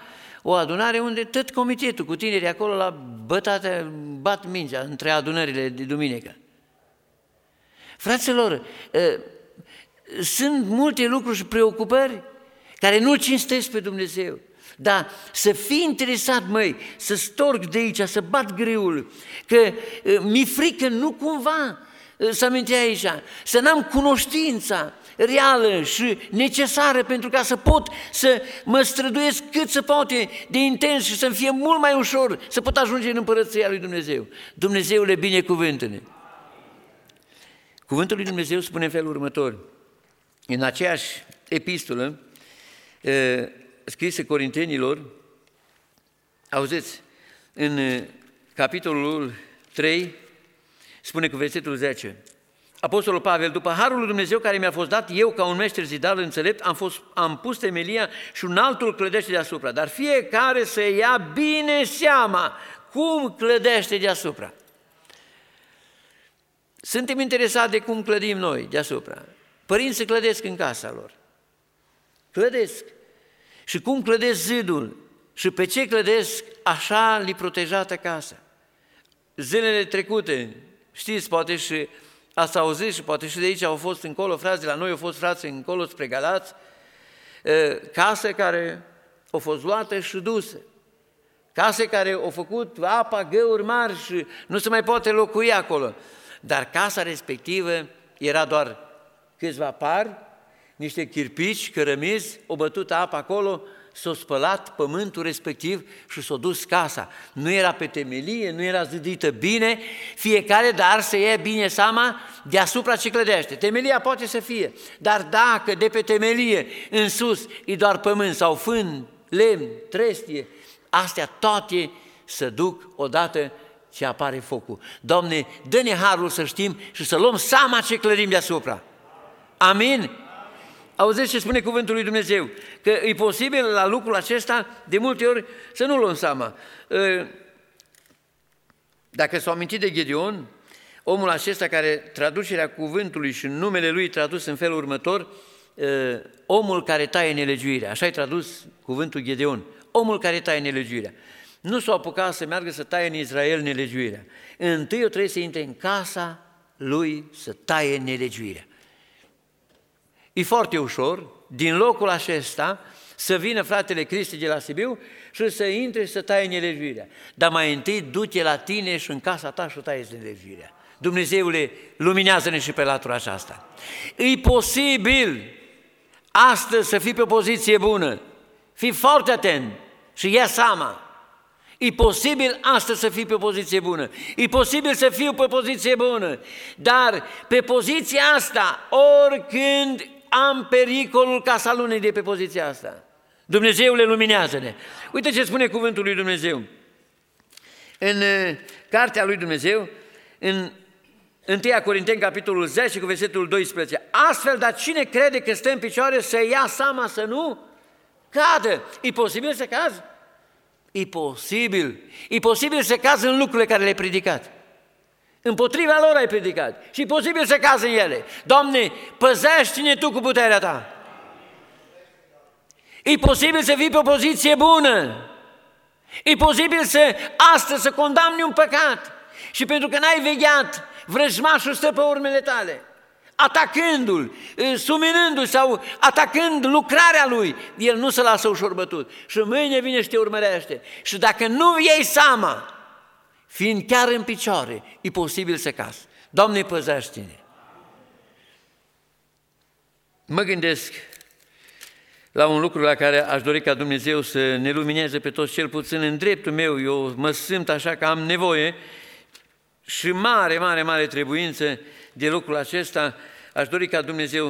o adunare unde tot comitetul cu tinerii acolo la bătate, bat mingea între adunările de duminică. Fraților, sunt multe lucruri și preocupări care nu cinstesc pe Dumnezeu. Dar să fii interesat, măi, să storc de aici, să bat greul, că mi-e frică, nu cumva, să amintea aici, să n-am cunoștința reală și necesară pentru ca să pot să mă străduiesc cât se poate de intens și să-mi fie mult mai ușor să pot ajunge în împărăția lui Dumnezeu. Dumnezeule, binecuvântă-ne! Cuvântul lui Dumnezeu spune în felul următor, în aceeași epistolă scrisă Corintenilor, auziți, în capitolul 3, spune cu versetul 10, Apostolul Pavel, după harul lui Dumnezeu care mi-a fost dat, eu ca un meșter zidar înțelept, am pus temelia și un altul clădește deasupra, dar fiecare să ia bine seama cum clădește deasupra. Suntem interesați de cum clădim noi deasupra. Părinții clădesc în casa lor. Clădesc. Și cum clădesc zidul și pe ce clădesc, așa li protejată casa. Zilele trecute, știți, poate și ați auzit și poate și de aici au fost încolo frați, de la noi au fost frați încolo spre Galați, case care au fost luate și duse. Case care au făcut apa, găuri mari și nu se mai poate locui acolo. Dar casa respectivă era doar câțiva pari, niște chirpici, cărămizi, o bătut apă acolo, s-a spălat pământul respectiv și s-a dus casa. Nu era pe temelie, nu era zidită bine, fiecare, dar să ia bine seama deasupra ce clădește. Temelia poate să fie, dar dacă de pe temelie în sus e doar pământ sau fân, lemn, trestie, astea toate se duc odată ce apare focul. Doamne, dă-ne harul să știm și să luăm seama ce clădim deasupra. Amin? Auziți ce spune cuvântul lui Dumnezeu? Că e posibil la lucrul acesta de multe ori să nu luăm seama. Dacă s-au amintit de Gedeon, omul acesta care traducerea cuvântului și numele lui tradus în felul următor, omul care taie nelegiuirea, așa e tradus cuvântul Gedeon, omul care taie nelegiuirea. Nu s-a apucat să meargă să taie în Israel nelegiuirea. Întâi o trebuie să intre în casa lui să taie nelegiuirea. E foarte ușor, din locul acesta, să vină fratele Cristi de la Sibiu și să intre și să taie nelegiuirea. Dar mai întâi du-te la tine și în casa ta și taie nelegiuirea. Dumnezeule, luminează-ne și pe latura aceasta. E posibil astăzi să fii pe o poziție bună. Fii foarte atent și ia seama. E posibil astăzi să fii pe o poziție bună. E posibil să fiu pe o poziție bună. Dar pe poziția asta, oricând am pericolul ca să alunec de pe poziția asta. Dumnezeule, luminează-ne. Uite ce spune cuvântul lui Dumnezeu. În cartea lui Dumnezeu, în 1 Corinteni, capitolul 10, cu versetul 12. Astfel, dar cine crede că stă în picioare să ia seama să nu cadă? E posibil să cazi? E posibil. E posibil să cazi în lucrurile care le-ai predicat. Împotriva lor ai predicat. Și e posibil să cazi în ele. Doamne, păzește-ne Tu cu puterea Ta. E posibil să fii pe o poziție bună. E posibil să astăzi să condamni un păcat. Și pentru că n-ai vegheat, vrăjmașul stă pe urmele tale, atacându-l, suminându-l sau atacând lucrarea lui, el nu se lasă ușor bătut. Și mâine vine și te urmărește. Și dacă nu iei seama, fiind chiar în picioare, e posibil să cazi. Doamne, păzește-ne! Mă gândesc la un lucru la care aș dori ca Dumnezeu să ne lumineze pe toți, cel puțin în dreptul meu. Eu mă simt așa că am nevoie și mare trebuință de lucrul acesta. Aș dori ca Dumnezeu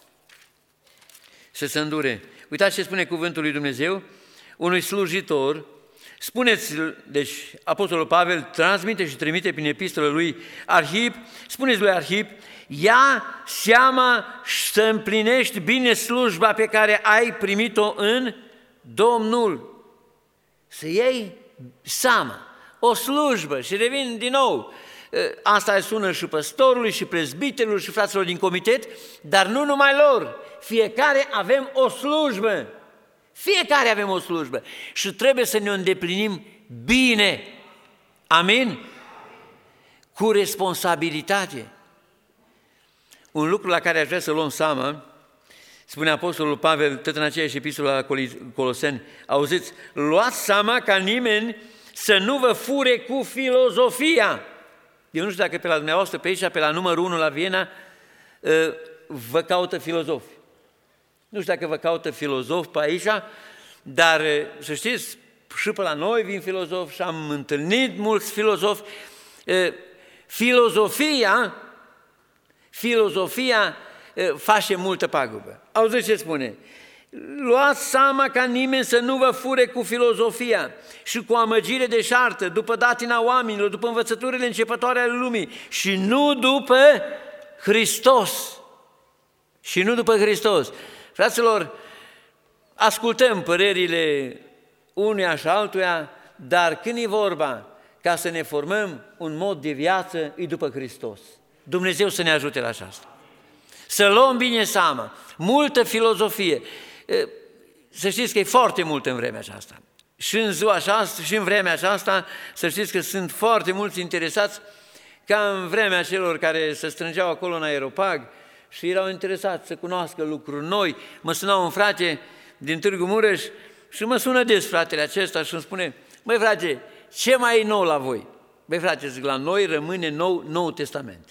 să se îndure. Uitați ce spune cuvântul lui Dumnezeu unui slujitor. Spuneți, deci Apostolul Pavel transmite și trimite prin epistolă lui Arhip, spuneți lui Arhip, ia seama și să împlinești bine slujba pe care ai primit-o în Domnul. Să iei seama, o slujbă, și revin din nou, asta sună și păstorului, și prezbiterilor, și fraților din comitet, dar nu numai lor, fiecare avem o slujbă. Fiecare avem o slujbă și trebuie să ne îndeplinim bine. Amin? Cu responsabilitate. Un lucru la care aș vrea să luăm seama, spune Apostolul Pavel, tot în aceeași epistolă la Coloseni, auziți, luați seama ca nimeni să nu vă fure cu filozofia. Eu nu știu dacă pe la dumneavoastră, pe aici, pe la numărul 1 la Viena, vă caută filozofi. Nu știu dacă vă caută filozofi pe aici, dar să știți, și pe la noi vin filozofi și am întâlnit mulți filozofi. Filozofia face multă pagubă. Auziți ce spune? Luați seama ca nimeni să nu vă fure cu filozofia și cu amăgire deșartă, după datina oamenilor, după învățăturile începătoare ale lumii și nu după Hristos. Și nu după Hristos. Fraților, ascultăm părerile unuia și altuia, dar când e vorba ca să ne formăm un mod de viață, e după Hristos. Dumnezeu să ne ajute la aceasta. Să luăm bine seama. Multă filozofie. Să știți că e foarte mult în vremea aceasta. Și în ziua aceasta, și în vremea aceasta, să știți că sunt foarte mulți interesați, ca în vremea celor care se strângeau acolo în Aeropag și erau interesați să cunoască lucruri noi. Mă suna un frate din Târgu Mureș și mă sună des fratele acesta și îmi spune: măi frate, ce mai e nou la voi? Băi frate, zic, la noi rămâne Noul Testament.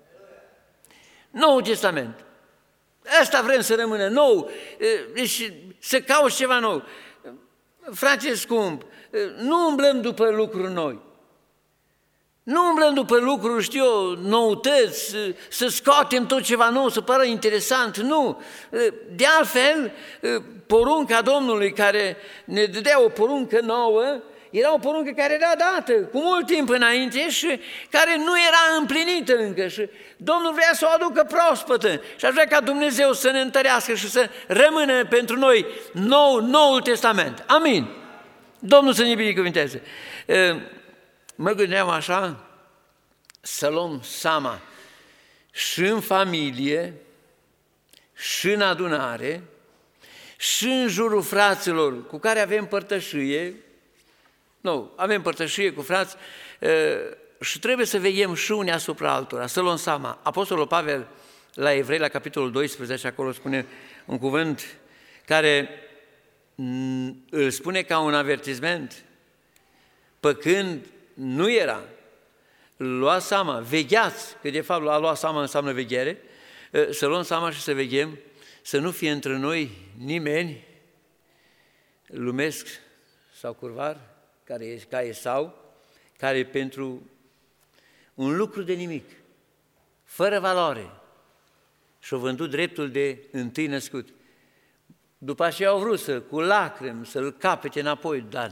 Noul Testament. Asta vrem să rămână nou, deci să cauți ceva nou. Frate scump, nu umblăm după lucruri noi. Nu umblăm după lucruri, știu eu, noutăți, să scoatem tot ceva nou, să pară interesant, nu. De altfel, porunca Domnului care ne dădea o poruncă nouă, era o poruncă care era dată cu mult timp înainte și care nu era împlinită încă și Domnul vrea să o aducă proaspătă și aș vrea ca Dumnezeu să ne întărească și să rămână pentru noi Noul Testament. Amin. Domnul să ne binecuvinteze. Mă gândeam așa, să luăm seama și în familie, și în adunare, și în jurul fraților cu care avem părtășie. Nu, avem părtășie cu frați și trebuie să veghem și unii asupra altora, să luăm seama. Apostolul Pavel la Evrei, la capitolul 12, acolo spune un cuvânt care îl spune ca un avertisment. Pe când nu era, luați seama, vegheați, că de fapt a lua seama înseamnă veghere, să luăm seama și să veghem, să nu fie între noi nimeni lumesc sau curvar, care e ca Esau, care pentru un lucru de nimic, fără valoare, și-a vândut dreptul de întâi născut. După aceea au vrut cu lacrimi să-l capete înapoi, dar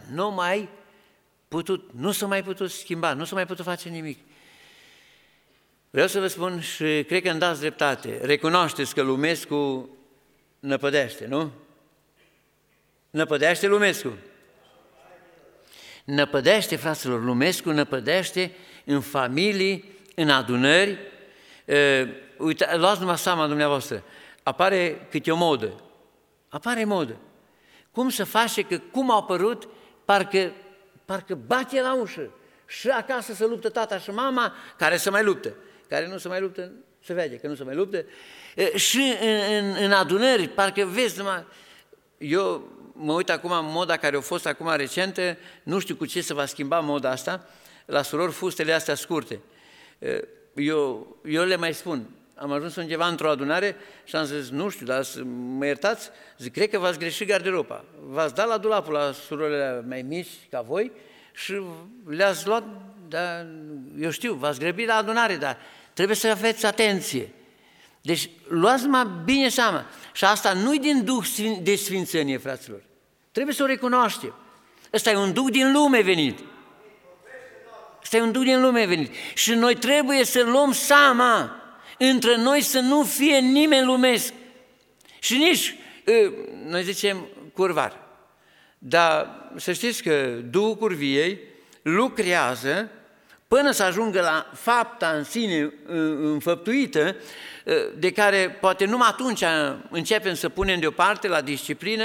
nu s-a mai putut schimba, nu s-a mai putut face nimic. Vreau să vă spun și cred că îmi dați dreptate, recunoașteți că Lumescu năpădește, nu? Năpădește Lumescu. Năpădește, fraților, Lumescu năpădește în familii, în adunări. Uite, luați numai seama dumneavoastră, apare câte o modă. Apare modă. Cum se face că, cum a apărut, parcă bate la ușă. Și acasă se luptă tata și mama, care se mai luptă. Care nu se mai luptă, se vede că nu se mai luptă. Și în adunări, parcă vezi numai... Eu mă uit acum în moda care a fost acum recentă, nu știu cu ce se va schimba moda asta, la surori fustele astea scurte. Eu le mai spun, am ajuns undeva într-o adunare și am zis, nu știu, dar mă iertați, zic, cred că v-ați greșit garderoba. V-ați dat la dulapul la surorile mai mici ca voi și le-ați luat, dar, eu știu, v-ați grăbit la adunare, dar trebuie să aveți atenție. Deci luați mai bine seama. Și asta nu-i din duh de sfințenie, fraților. Trebuie să o recunoaștem. Ăsta e un duh din lume venit. Ăsta e un duh din lume venit. Și noi trebuie să luăm seama între noi să nu fie nimeni lumesc. Și nici, noi zicem, curvar. Dar să știți că Duhul Curviei lucrează până să ajungă la fapta în sine înfăptuită, de care poate numai atunci începem să punem deoparte la disciplină,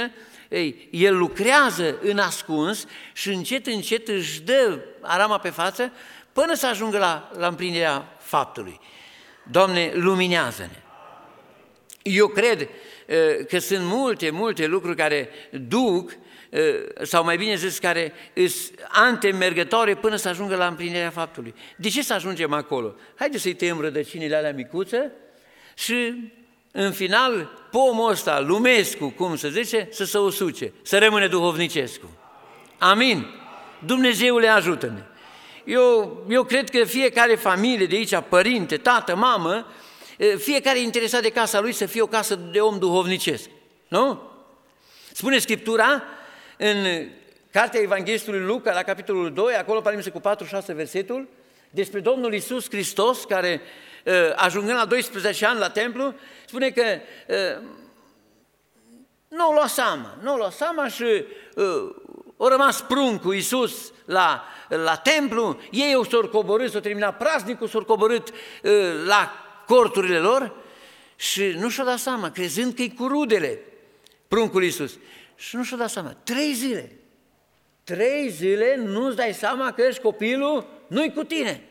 Ei, El lucrează în ascuns și încet, încet își dă arama pe față până să ajungă la împlinirea faptului. Doamne, luminează-ne! Eu cred că sunt multe lucruri care duc, sau mai bine zis, care sunt antemergătoare până să ajungă la împlinirea faptului. De ce să ajungem acolo? Haideți să-i tăiem rădăcinile alea micuțe și în final pomul ăsta, lumescu, cum se zice, să se usuce, să rămâne duhovnicescu. Amin? Dumnezeule, ajută-ne! Eu cred că fiecare familie de aici, părinte, tată, mamă, fiecare interesat de casa lui să fie o casă de om duhovnicesc. Nu? Spune Scriptura în cartea Evanghelistului Luca, la capitolul 2, acolo parmi cu 4-6 versetul, despre Domnul Iisus Hristos, care ajungând la 12 ani la templu, spune că nu o lua seama și o rămas pruncul Iisus la templu, ei s-au coborât, s-au terminat praznicul, s-au coborât la corturile lor și nu și-au dat seama, crezând că-i cu rudele pruncul Iisus. Și nu și-au dat seama. 3 zile nu-ți dai seama că ești copilul, nu-i cu tine.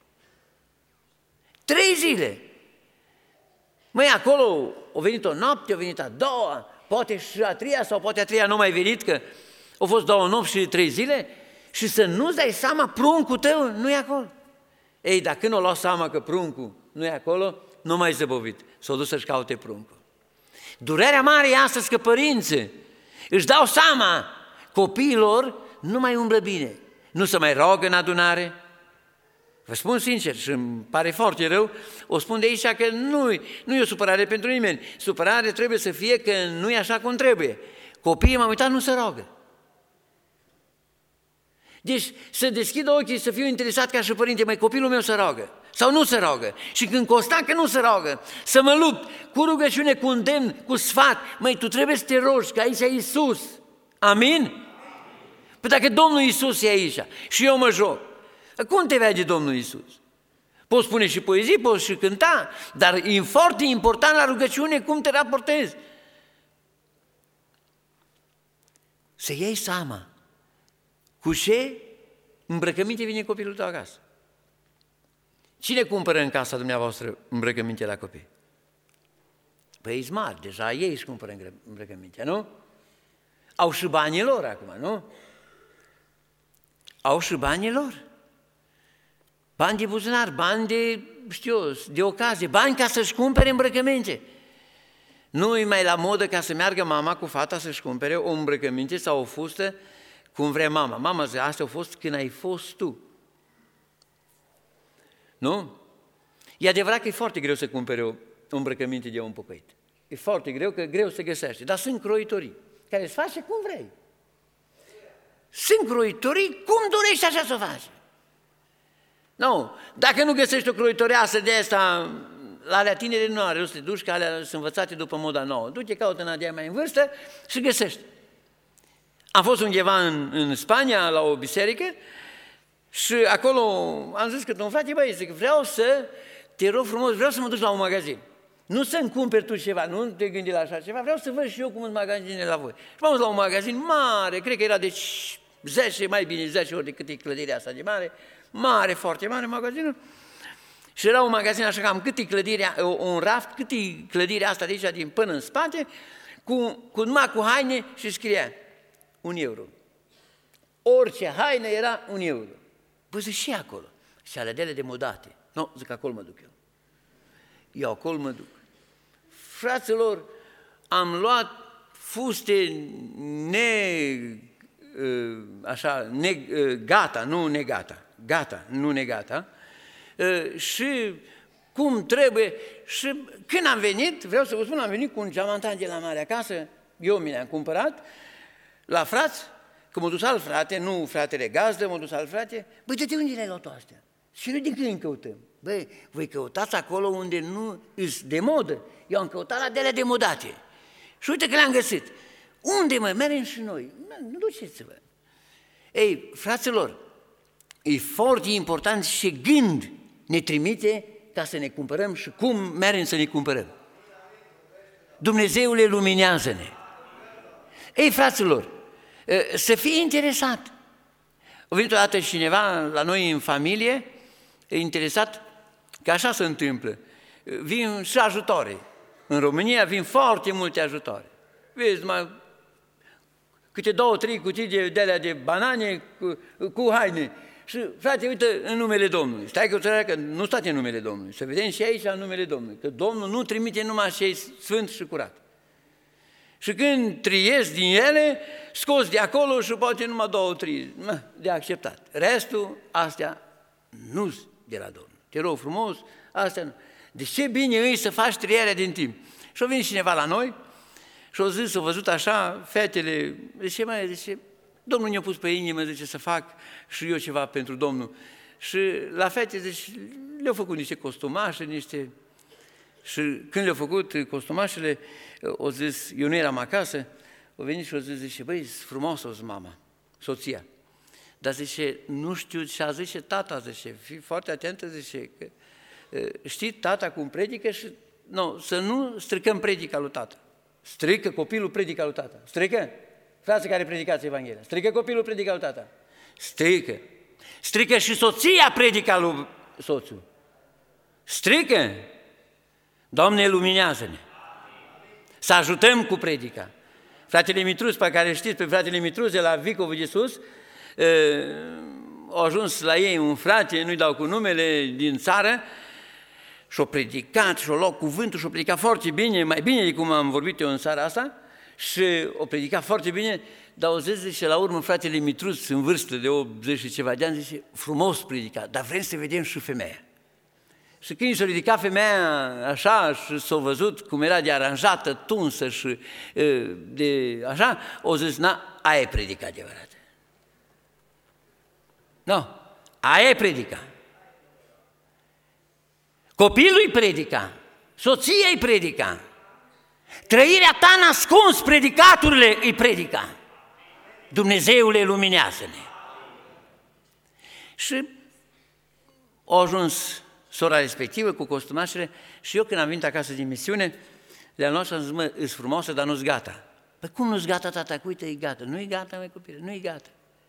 3 zile. Măi, acolo a venit o noapte, a venit a doua, poate și a treia, sau poate a treia nu mai venit, că au fost 2 nopți și 3 zile, și să nu-ți dai seama, pruncul tău nu e acolo. Ei, dacă nu o luat seama că pruncul nu e acolo, nu mai zăbovit, s-au dus să-și caute pruncul. Durerea mare e astăzi că părinții își dau seama copiilor nu mai umblă bine, nu se mai roagă în adunare. Vă spun sincer și îmi pare foarte rău, o spun de aici că nu e o supărare pentru nimeni. Supărare trebuie să fie că nu e așa cum trebuie. Copiii, m-am uitat, nu se roagă. Deci să deschid ochii, să fiu interesat ca și părinte, mai copilul meu se roagă sau nu se roagă. Și când constat că nu se roagă, să mă lupt cu rugăciune, cu îndemn, cu sfat. Măi, tu trebuie să te rogi, că aici e Iisus. Amin? Păi dacă Domnul Iisus e aici și eu mă joc, cum te vede Domnul Iisus? Poți spune și poezii, poți și cânta, dar e foarte important la rugăciune cum te raportezi. Să iei seama cu ce îmbrăcăminte vine copilul tău acasă. Cine cumpără în casa dumneavoastră îmbrăcăminte la copii? Păi ești mari, deja ei își cumpără îmbrăcăminte, nu? Au și banii lor acum, nu? Au și banii lor. Bani de buzunar, bani de ocazie, bani ca să-și cumpere îmbrăcăminte. Nu e mai la modă ca să meargă mama cu fata să-și cumpere o îmbrăcăminte sau o fustă cum vrea mama. Mama zice, astea au fost când ai fost tu. Nu? E adevărat că e foarte greu să cumpere o îmbrăcăminte de om pocăit. E foarte greu, că greu să găsește. Dar sunt croitorii care îți face cum vrei. Sunt croitorii, cum dorești așa să o faci. Nu, dacă nu găsești o croitoreasă de asta, la alea tinere nu are rost să te duci, că alea sunt învățate după moda nouă. Du-te, caută Nadia mai în vârstă și găsești. Am fost undeva în Spania, la o biserică, și acolo am zis că, domnul frate, băi, zic, vreau să te rog frumos, vreau să mă duc la un magazin. Nu să-mi cumperi tu ceva, nu te gândi la așa ceva, vreau să văd și eu cum sunt magazinele la voi. Și m-am dus la un magazin mare, cred că era de 10, mai bine 10 ori decât e clădirea asta de mare, mare, foarte mare magazinul. Și era un magazin așa cam cât e clădirea, un raft, cât e clădirea asta de aici din până în spate, numai cu haine și scria 1 euro. Orice haină era 1 euro. Păi zic, și acolo. Și alea de modate. Nu, zic, acolo mă duc eu acolo mă duc. Fraților, am luat fuste gata, nu negata, gata, nu negata, și cum trebuie. Și când am venit, vreau să vă spun, am venit cu un geamantan de la mare acasă, eu mi l-am cumpărat, la frați, că m-a dus alt frate, nu fratele gazdă, m-a dus alt frate, băi, de unde le-ai luat astea? Și noi din când căutăm? Băi, voi căutați acolo unde nu îs de modă. Eu am căutat la dele de modate. Și uite că le-am găsit. Unde mă? Mergem și noi. Nu duceți-vă. Ei, fraților, e foarte important ce gând ne trimite ca să ne cumpărăm și cum mergem să ne cumpărăm. Dumnezeule, luminează-ne. Ei, fraților, să fie interesat. A venit odată cineva la noi în familie, e interesat că așa se întâmplă. Vin și ajutoare. În România vin foarte multe ajutoare. Vezi, câte 2-3 cutii de alea de banane cu haine. Și, frate, uite, în numele Domnului. Stai că nu state în numele Domnului. Să vedem și aici în numele Domnului. Că Domnul nu trimite numai cei sfânt și curat. Și când triezi din ele, scoți de acolo și poate numai 2-3 de acceptat. Restul, astea nu de la Domnul. Te rog frumos, astea nu. De ce bine e să faci trierea din timp? Și-a venit cineva la noi și-a zis, a văzut așa, fetele, zice, Domnul ne-a pus pe inimă, zice, să fac și eu ceva pentru Domnul. Și la fete, zice, le-au făcut niște costumașe, Și când le-au făcut costumașele, au zis, eu nu eram acasă, au venit și au zis, zice, băi, frumos o zi mama, soția. Dar zice, nu știu ce a zis tata, zice, fii foarte atentă, zice, că știi, tata cum predică și să nu stricăm predica lui tata. Strică copilul predica lui tata. Strică? Frații care predicați Evanghelia. Strică copilul predica lui tata. Strică. Strică și soția predica lui soțul. Strică. Doamne, luminează-ne. Să ajutăm cu predica. Fratele Mitruz, pe care știți, pe fratele Mitruz de la Vicovul de Sus, a ajuns la ei un frate, nu-i dau cu numele, din țară, și-a predicat, și-a luat cuvântul, și-a predicat foarte bine, mai bine decât cum am vorbit eu în seara asta, și a predicat foarte bine, dar o zice la urmă fratele Mitruz, în vârstă de 80 și ceva de ani, zice, frumos predicat, dar vrem să vedem și femeia. Și când s-a ridicat femeia așa și s-a văzut cum era de aranjată, tunsă și de așa, o zis, aia e predica adevărată. Aia e predica. Copilul îi predica, soția îi predica, trăirea ta în ascuns, predicaturile îi predica. Dumnezeule, luminează-ne. Și a ajuns sora respectivă cu costumașele și eu când am venit acasă din misiune, le-am luat și am zis, mă, îți frumoasă, dar nu-s gata. Păi cum nu-s gata, tata? Uite, e gata. Nu-i gata, măi copile, nu-i gata.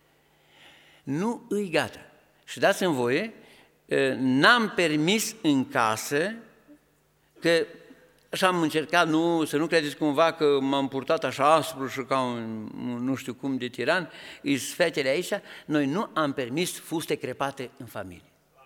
Nu-i gata. Și dați-mi voie, n-am permis în casă, că așa am încercat, să nu credeți cumva că m-am purtat așa aspru și ca un nu știu cum de tiran, îs fetele aici, noi nu am permis fuste crepate în familie.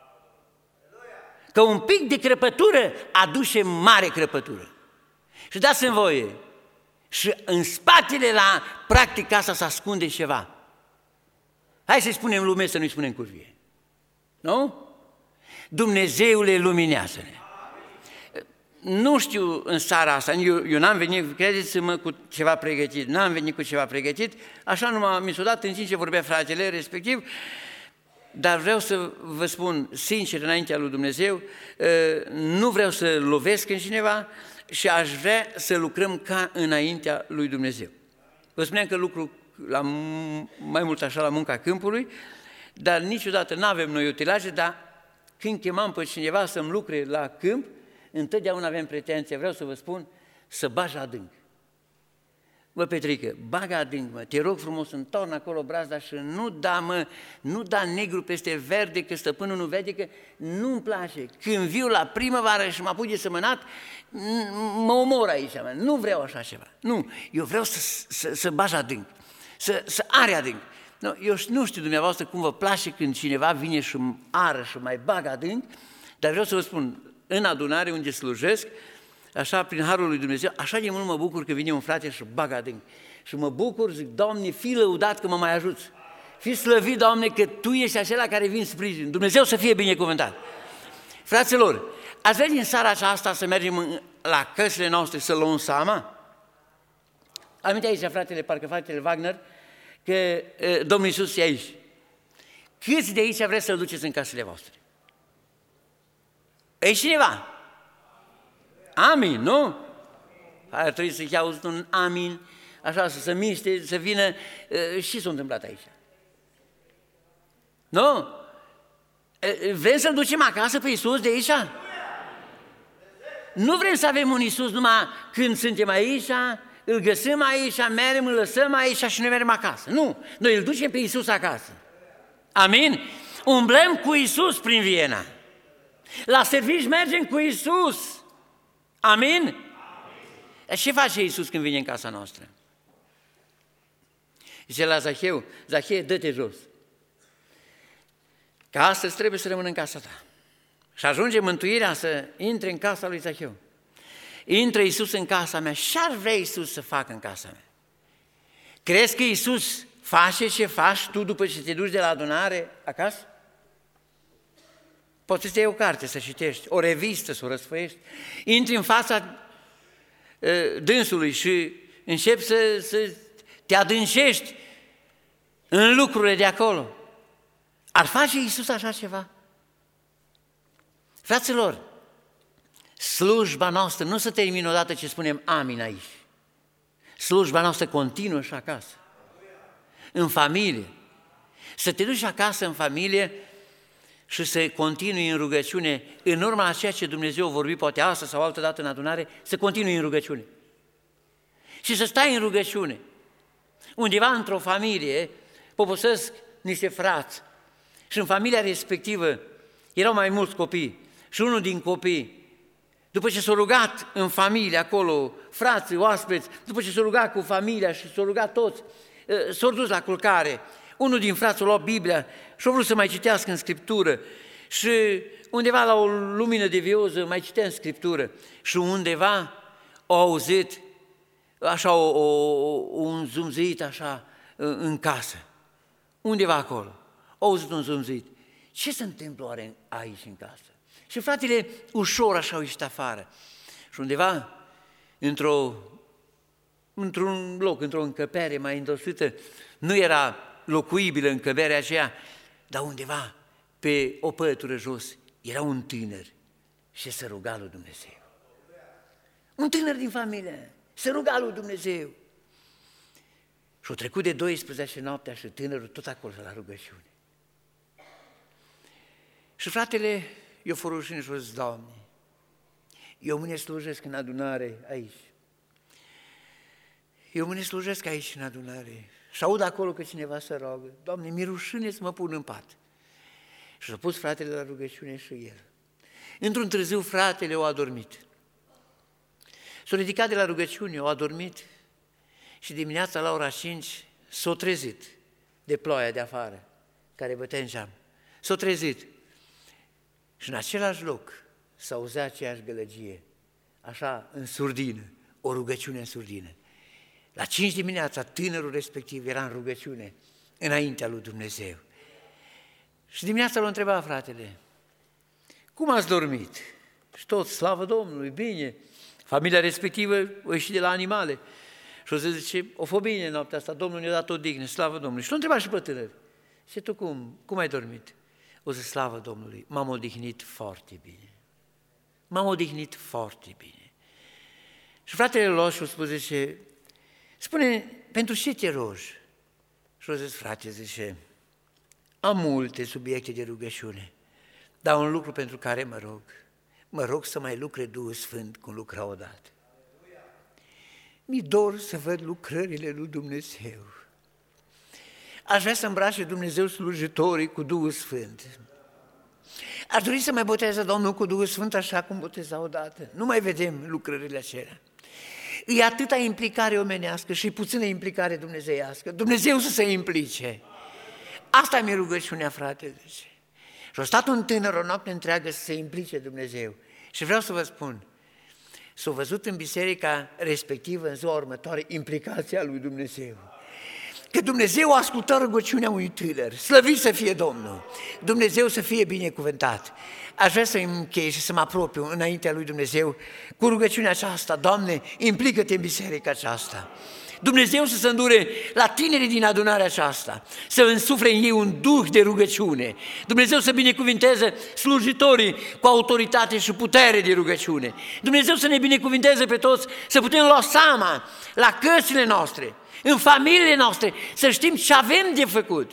Că un pic de crăpătură aduce mare crăpătură. Și dați-mi voie, și în spatele la practica asta se ascunde ceva. Hai să-i spunem lume, să nu-i spunem curvie. Nu? Dumnezeule, luminează-ne. Nu știu în seara asta, eu n-am venit, credeți-mă, cu ceva pregătit, n-am venit cu ceva pregătit, așa numai mi s-a dat în timp ce vorbea fratele respectiv, dar vreau să vă spun sincer înaintea lui Dumnezeu, nu vreau să lovesc în cineva și aș vrea să lucrăm ca înaintea lui Dumnezeu. Vă spuneam că lucru mai mult așa la munca câmpului, dar niciodată nu avem noi utilaje, dar când chemam pe cineva să-mi lucre la câmp, întotdeauna avem pretenție, vreau să vă spun, să bagi adânc. Bă, Petrică, bagă adânc, mă, te rog frumos, întorn acolo brazda și nu da negru peste verde, că stăpânul nu vede, că nu-mi place. Când viu la primăvară și mă apuc de sămănat, mă omor aici, mă. Nu vreau așa ceva. Nu, eu vreau să bagi adânc, să are adânc. No, eu nu știu dumneavoastră cum vă place când cineva vine și ară și mai bagă adânc, dar vreau să vă spun, în adunare unde slujesc, așa, prin harul lui Dumnezeu, așa de mult mă bucur că vine un frate și bagă adânc. Și mă bucur, zic, Doamne, fii lăudat că mă mai ajuți. Fii slăvit, Doamne, că Tu ești acela care vin sprijin. Dumnezeu să fie binecuvântat. Fraților, ați vrea din seara aceasta să mergem la căsile noastre să luăm seama? Aminte aici, parcă fratele Wagner, că Domnul Iisus e aici. Câți de aici vreți să-L duceți în casele voastre? E cineva? Amin, nu? Ar trebui să-i auzi un amin, așa, să se miște, să vină. Și s-a întâmplat aici. Nu? Vrem să-L ducem acasă pe Iisus de aici? Nu vrem să avem un Iisus numai când suntem aici, îl găsim aici, mergem, îl lăsăm aici și ne mergem acasă. Nu, noi îl ducem pe Iisus acasă. Amin? Umblăm cu Iisus prin Viena. La servici mergem cu Iisus. Amin? Ce face Iisus când vine în casa noastră? Zice la Zacheu, Zacheu, dă-te jos. Că astăzi trebuie să rămână în casa ta. Și ajunge mântuirea să intre în casa lui Zacheu. Intră Iisus în casa mea. Ce-ar vrea Iisus să facă în casa mea? Crezi că Iisus face ce faci tu după ce te duci de la adunare acasă? Poți să iei o carte să citești, o revistă să o răsfăiești. Intri în fața dânsului și începi să te adâncești în lucrurile de acolo. Ar face Iisus așa ceva? Fraților, slujba noastră nu se termină odată ce spunem amin aici. Slujba noastră continuă și acasă, în familie. Să te duci acasă în familie și să continui în rugăciune, în urma la ceea ce Dumnezeu a vorbit poate astăzi sau altă dată în adunare, să continui în rugăciune. Și să stai în rugăciune. Undeva într-o familie poposesc niște frați și în familia respectivă erau mai mulți copii și unul din copii, după ce s-a rugat în familie acolo, frații, oaspeți, după ce s-a rugat cu familia și s-a rugat toți, s-au dus la culcare. Unul din frați a luat Biblia și a vrut să mai citească în Scriptură și undeva la o lumină de vioză mai citea în Scriptură și undeva au auzit așa un zumzit așa în casă. Undeva acolo. Au auzit un zumzit. Ce se întâmplă oare aici în casă? Și fratele ușor așa au ieșit afară. Și undeva, într-un loc, într-o încăpere mai îndosită, nu era locuibilă încăperea aceea, dar undeva, pe o pătură jos, era un tânăr și se ruga lui Dumnezeu. Un tânăr din familie se ruga lui Dumnezeu. Și au trecut de 12 noaptea și tânărul tot acolo la rugăciune. Și fratele i-a fost rușine și a zis, Doamne, eu mâine slujesc în adunare aici. Eu mâine slujesc aici în adunare și aud acolo că cineva se roagă. Doamne, mi-e rușine să mă pun în pat. Și s-a pus fratele la rugăciune și el. Într-un târziu fratele a adormit. S-a ridicat de la rugăciune, a adormit și dimineața la ora 5 s-a trezit de ploaia de afară care bătea în geam. S-a trezit și în același loc s-auzea aceeași gălăgie, așa în surdină, o rugăciune în surdină. La 5 dimineața tânărul respectiv era în rugăciune înaintea lui Dumnezeu. Și dimineața l-a întrebat fratele, cum ați dormit? Și tot, slavă Domnului, bine. Familia respectivă a ieșit de la animale. Și o să zice, o fost bine noaptea asta, Domnul ne-a dat o dignă, slavă Domnului. Și l-a întrebat și pe tânăr, și tu cum ai dormit? O să slavă Domnului, m-am odihnit foarte bine. M-am odihnit foarte bine. Și fratele lor și-a spus, zice, spune, pentru ce te rogi? Și-a zis, frate, zice, am multe subiecte de rugăciune, dar un lucru pentru care mă rog să mai lucre Duhul Sfânt cum lucra odată. Mi-e dor să văd lucrările lui Dumnezeu. Aș vrea să îmbrace Dumnezeu slujitorii cu Duhul Sfânt. Aș dori să mai boteze Domnul cu Duhul Sfânt așa cum boteza odată. Nu mai vedem lucrările acelea. E atâta implicare omenească și puțină implicare dumnezeiască. Dumnezeu să se implice. Asta mi-e rugăciunea, frate, zice. Și a stat un tânăr o noapte întreagă să se implice Dumnezeu. Și vreau să vă spun, s-a văzut în biserica respectivă, în ziua următoare, implicația lui Dumnezeu. Că Dumnezeu ascultă rugăciunea unui tânăr, slăvit să fie Domnul, Dumnezeu să fie binecuvântat. Aș vrea să închei și să mă apropiu înaintea lui Dumnezeu cu rugăciunea aceasta, Doamne, implică-te în biserica aceasta. Dumnezeu să se îndure la tinerii din adunarea aceasta, să însufle în ei un duh de rugăciune. Dumnezeu să binecuvinteze slujitorii cu autoritate și putere de rugăciune. Dumnezeu să ne binecuvinteze pe toți, să putem lua seama la căsile noastre, în familiile noastre, să știm ce avem de făcut.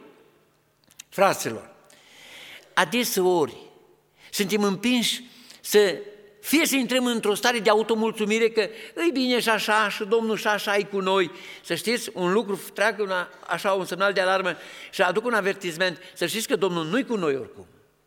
Fraților, adeseori suntem împinși să fie să intrăm într-o stare de automulțumire că îi bine și așa, și Domnul și așa e cu noi. Să știți, un lucru, trag așa un semnal de alarmă și aduc un avertisment, să știți că Domnul nu-i cu noi oricum.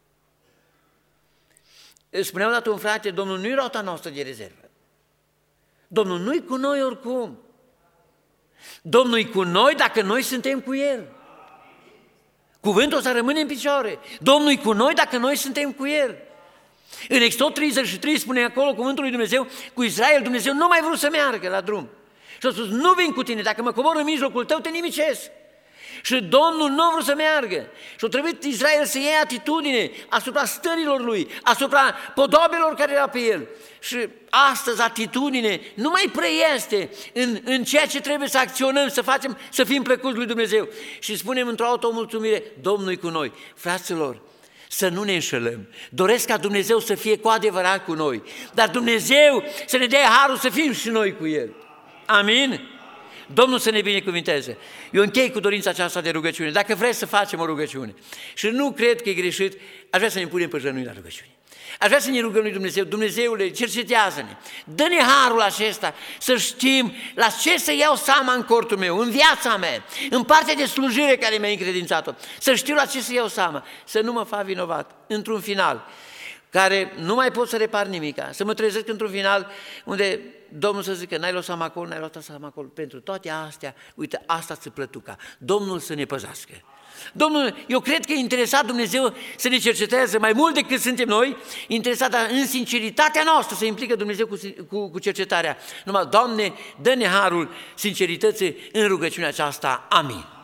Spunea odată un frate, Domnul nu-i rota noastră de rezervă. Domnul nu-i cu noi oricum. Domnul-i cu noi dacă noi suntem cu El. Cuvântul ăsta rămâne în picioare. Domnul-i cu noi dacă noi suntem cu El. În Exod 33 spune acolo cuvântul lui Dumnezeu, cu Israel Dumnezeu nu mai vrut să meargă la drum. Și a spus, nu vin cu tine, dacă mă cobor în mijlocul tău, te nimicesc. Și Domnul nu a vrut să meargă. Și a trebuit Israel să ia atitudine asupra stărilor lui, asupra podobelor care erau pe el. Și astăzi atitudine nu mai preieste în ceea ce trebuie să acționăm, să facem, să fim plăcuți lui Dumnezeu. Și spunem într-o automulțumire, Domnul e cu noi. Fraților, să nu ne înșelăm. Doresc ca Dumnezeu să fie cu adevărat cu noi, dar Dumnezeu să ne dea harul să fim și noi cu El. Amin? Domnul să ne binecuvinteze. Eu închei cu dorința aceasta de rugăciune. Dacă vreți să facem o rugăciune și nu cred că e greșit, aș vrea să ne punem pe genunchi la rugăciune. Aș vrea să ne rugăm lui Dumnezeu, Dumnezeule, cercetează-ne, dă-ne harul acesta să știm la ce să iau seama în cortul meu, în viața mea, în partea de slujire care mi-a încredințat-o, să știu la ce să iau seama, să nu mă fac vinovat într-un final care nu mai pot să repar nimica, să mă trezesc într-un final unde Domnul să zică, n-ai luat seama acolo, n-ai luat seama acolo, pentru toate astea, uite, asta ți plătuca, Domnul să ne păzească. Domnul, eu cred că e interesat Dumnezeu să ne cerceteze mai mult decât suntem noi, interesat în sinceritatea noastră să implică Dumnezeu cu cercetarea. Numai, Doamne, dă-ne harul sincerității în rugăciunea aceasta. Amin.